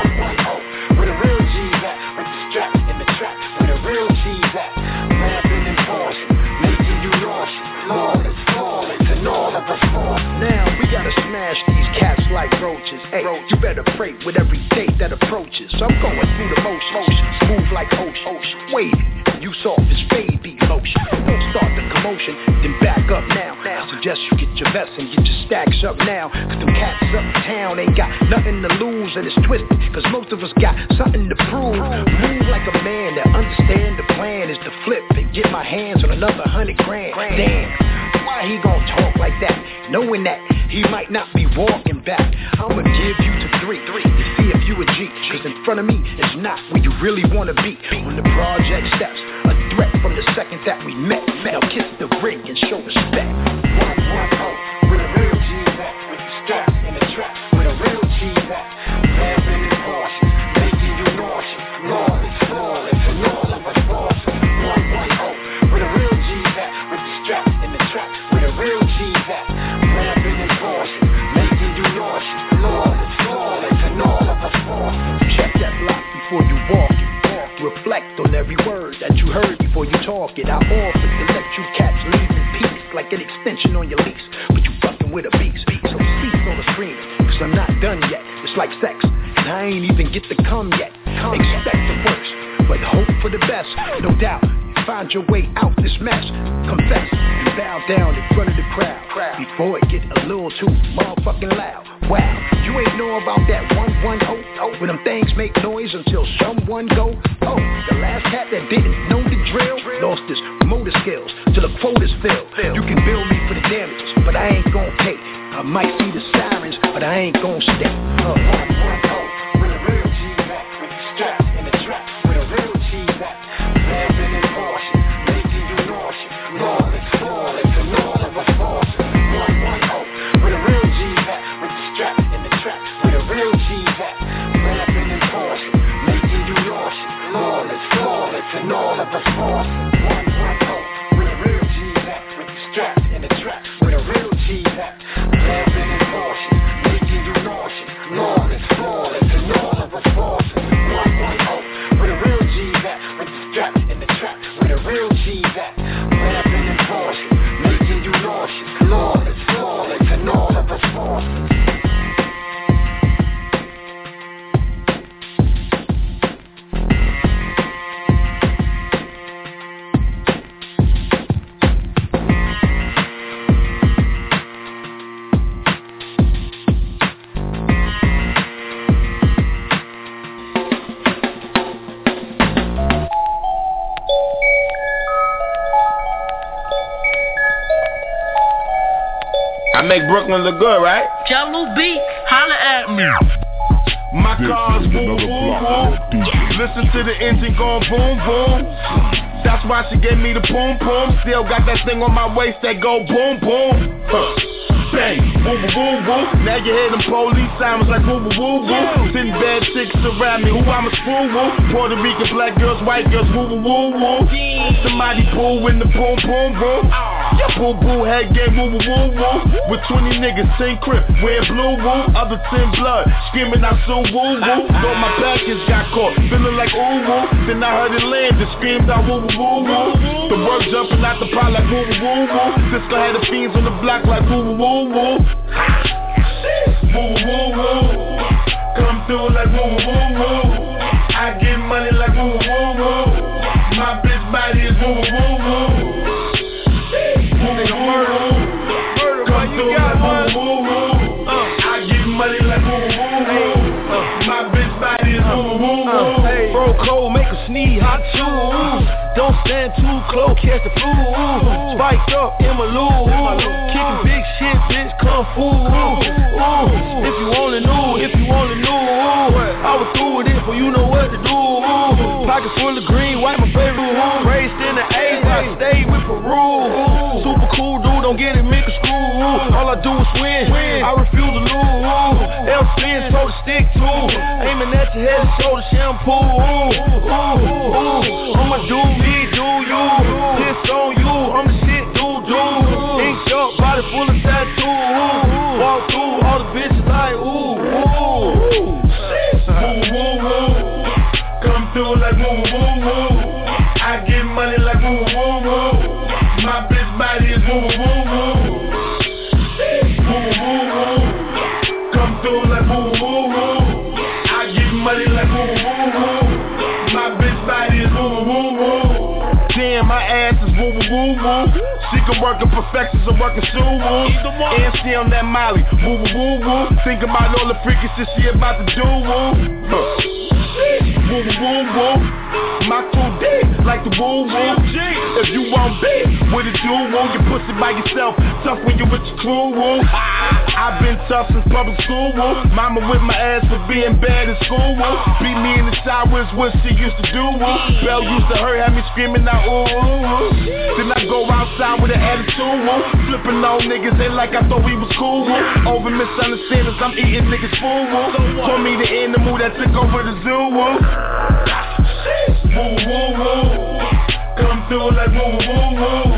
1-1-0, where the real G's at? With the strap and the trap, where the real G's at? Laughing in Porsche, making you nauseous. Lawless, and all of us bosses. Now we gotta smash these cats like roaches. Hey, you better pray with every day that approaches. I'm going through the motions, smooth like ocean. Wavy, you soft as baby lotion. Don't start the commotion, then back up now. I suggest you get your vest and get your stacks up now. Cause them cats uptown ain't got nothing to lose, and it's twisted, cause most of us got something to prove. Move like a man that understand the plan is to flip and get my hands on another $100 grand. Damn, why he gon' talk like that? Knowing that he might not be walking back. I'ma give you to three to see if you a G. Cause in front of me is not where you really wanna be. On the project steps, a threat from the second that we met. Now kiss the ring and show respect. 1-1-0, where the real G's at? With the straps and the trap, where the real G's at? Laughing in Porsche, making you nauseous. Lawless, and all of us bosses. 1-1-0, where the real G's at? With the straps and the trap, where the real G's at? Laughing in Porsche, making you nauseous. Lawless, and all of us bosses. Check that block before you walk it. Reflect on every word that you heard before you talk it. I offered to let you cats leave in peace, like an extension on your lease, but you fucking with a beast. So cease all the screaming, cause I'm not done yet. It's like sex, and I ain't even get to come yet. Expect the worst, but hope for the best. No doubt, find your way out this mess. Confess and bow down in front of the crowd before it get a little too motherfucking loud. Wow, you ain't know about that 1-1-0 when them things make noise until someone go. Oh, the last cat that didn't know the drill lost his motor skills till the quota's filled. You can bill me for the damages, but I ain't gon' pay. I might see the sirens, but I ain't gon' stay. 1-1-0, where the real G's at? With the straps and the trap. make Brooklyn look good, right? Jello Beats, holla at me. My car's woo woo woo. Listen to the engine going boom boom. That's why she gave me the boom boom. Still got that thing on my waist that go boom boom. Bang, woo woo woo woo. Now you hear them police sirens like woo woo woo woo. Sitting bad chicks around me, who I'm a screw woo. Puerto Rican black girls, white girls, woo woo woo woo. Somebody boo in the boom boom boom. Yeah, boo boo head game, woo woo woo woo. With 20 niggas, 10 crip, wearing blue woo. Other 10 blood, screaming out so woo woo. Though my package got caught, feeling like ooh woo. Then I heard it land and screamed out woo woo woo woo. The word jumping out the pot like woo woo woo woo. Cisco had the fiends on the block like woo woo woo woo. Woo woo woo. Come through like woo woo woo. I get money like woo woo woo. My bitch body is woo woo woo. Woo woo woo. Come through like woo woo woo. I get money like woo woo woo. My bitch body is woo woo woo. Bro cold, make a sneeze, hot shoes. Don't stand too close, catch the flu. Spiked up in my loo. Kicking big shit, bitch, kung fu. If you only knew, I was through with it, for you know what to do. Pockets full of green, white, my favorite. Raised in the A, I stayed with Peru. Super cool dude, don't get it, make a screw. All I do is win, I refuse to lose. L-spin, so to stick to. Aiming at your head and shoulder shampoo. I'ma do me, do you. Piss on you, I'm the shit, dude. Inked up, body full of tattoos. Walk through, all the bitches like ooh. Woo woo woo. Come through like woo woo woo. I get money like woo woo woo. My bitch body is woo woo woo. Woo woo woo. Come through like woo woo woo. I get money like woo woo woo. My bitch body is woo woo woo. Damn, my ass is woo woo woo woo. She can work in perfections and work in shoe woo. And she on that Molly, woo woo woo woo. Think about all the freaky shit she about to do woo. Woo woo woo. My crew dead like the woo woo. If you want beef, what it do woo? You pussy by yourself, tough when you with your crew woo. I've been tough since public school woo. Mama with my ass for being bad in school woo. Beat me in the showers, what she used to do woo. Bell used to hurt, had me screaming out ooh ooh. Then I go outside with an attitude woo. Flipping on niggas, they like I thought we was cool woo. Over misunderstandings, I'm eating niggas food woo. Told me the animal that took over the zoo woo. Woo woo woo. Come through like woo woo woo.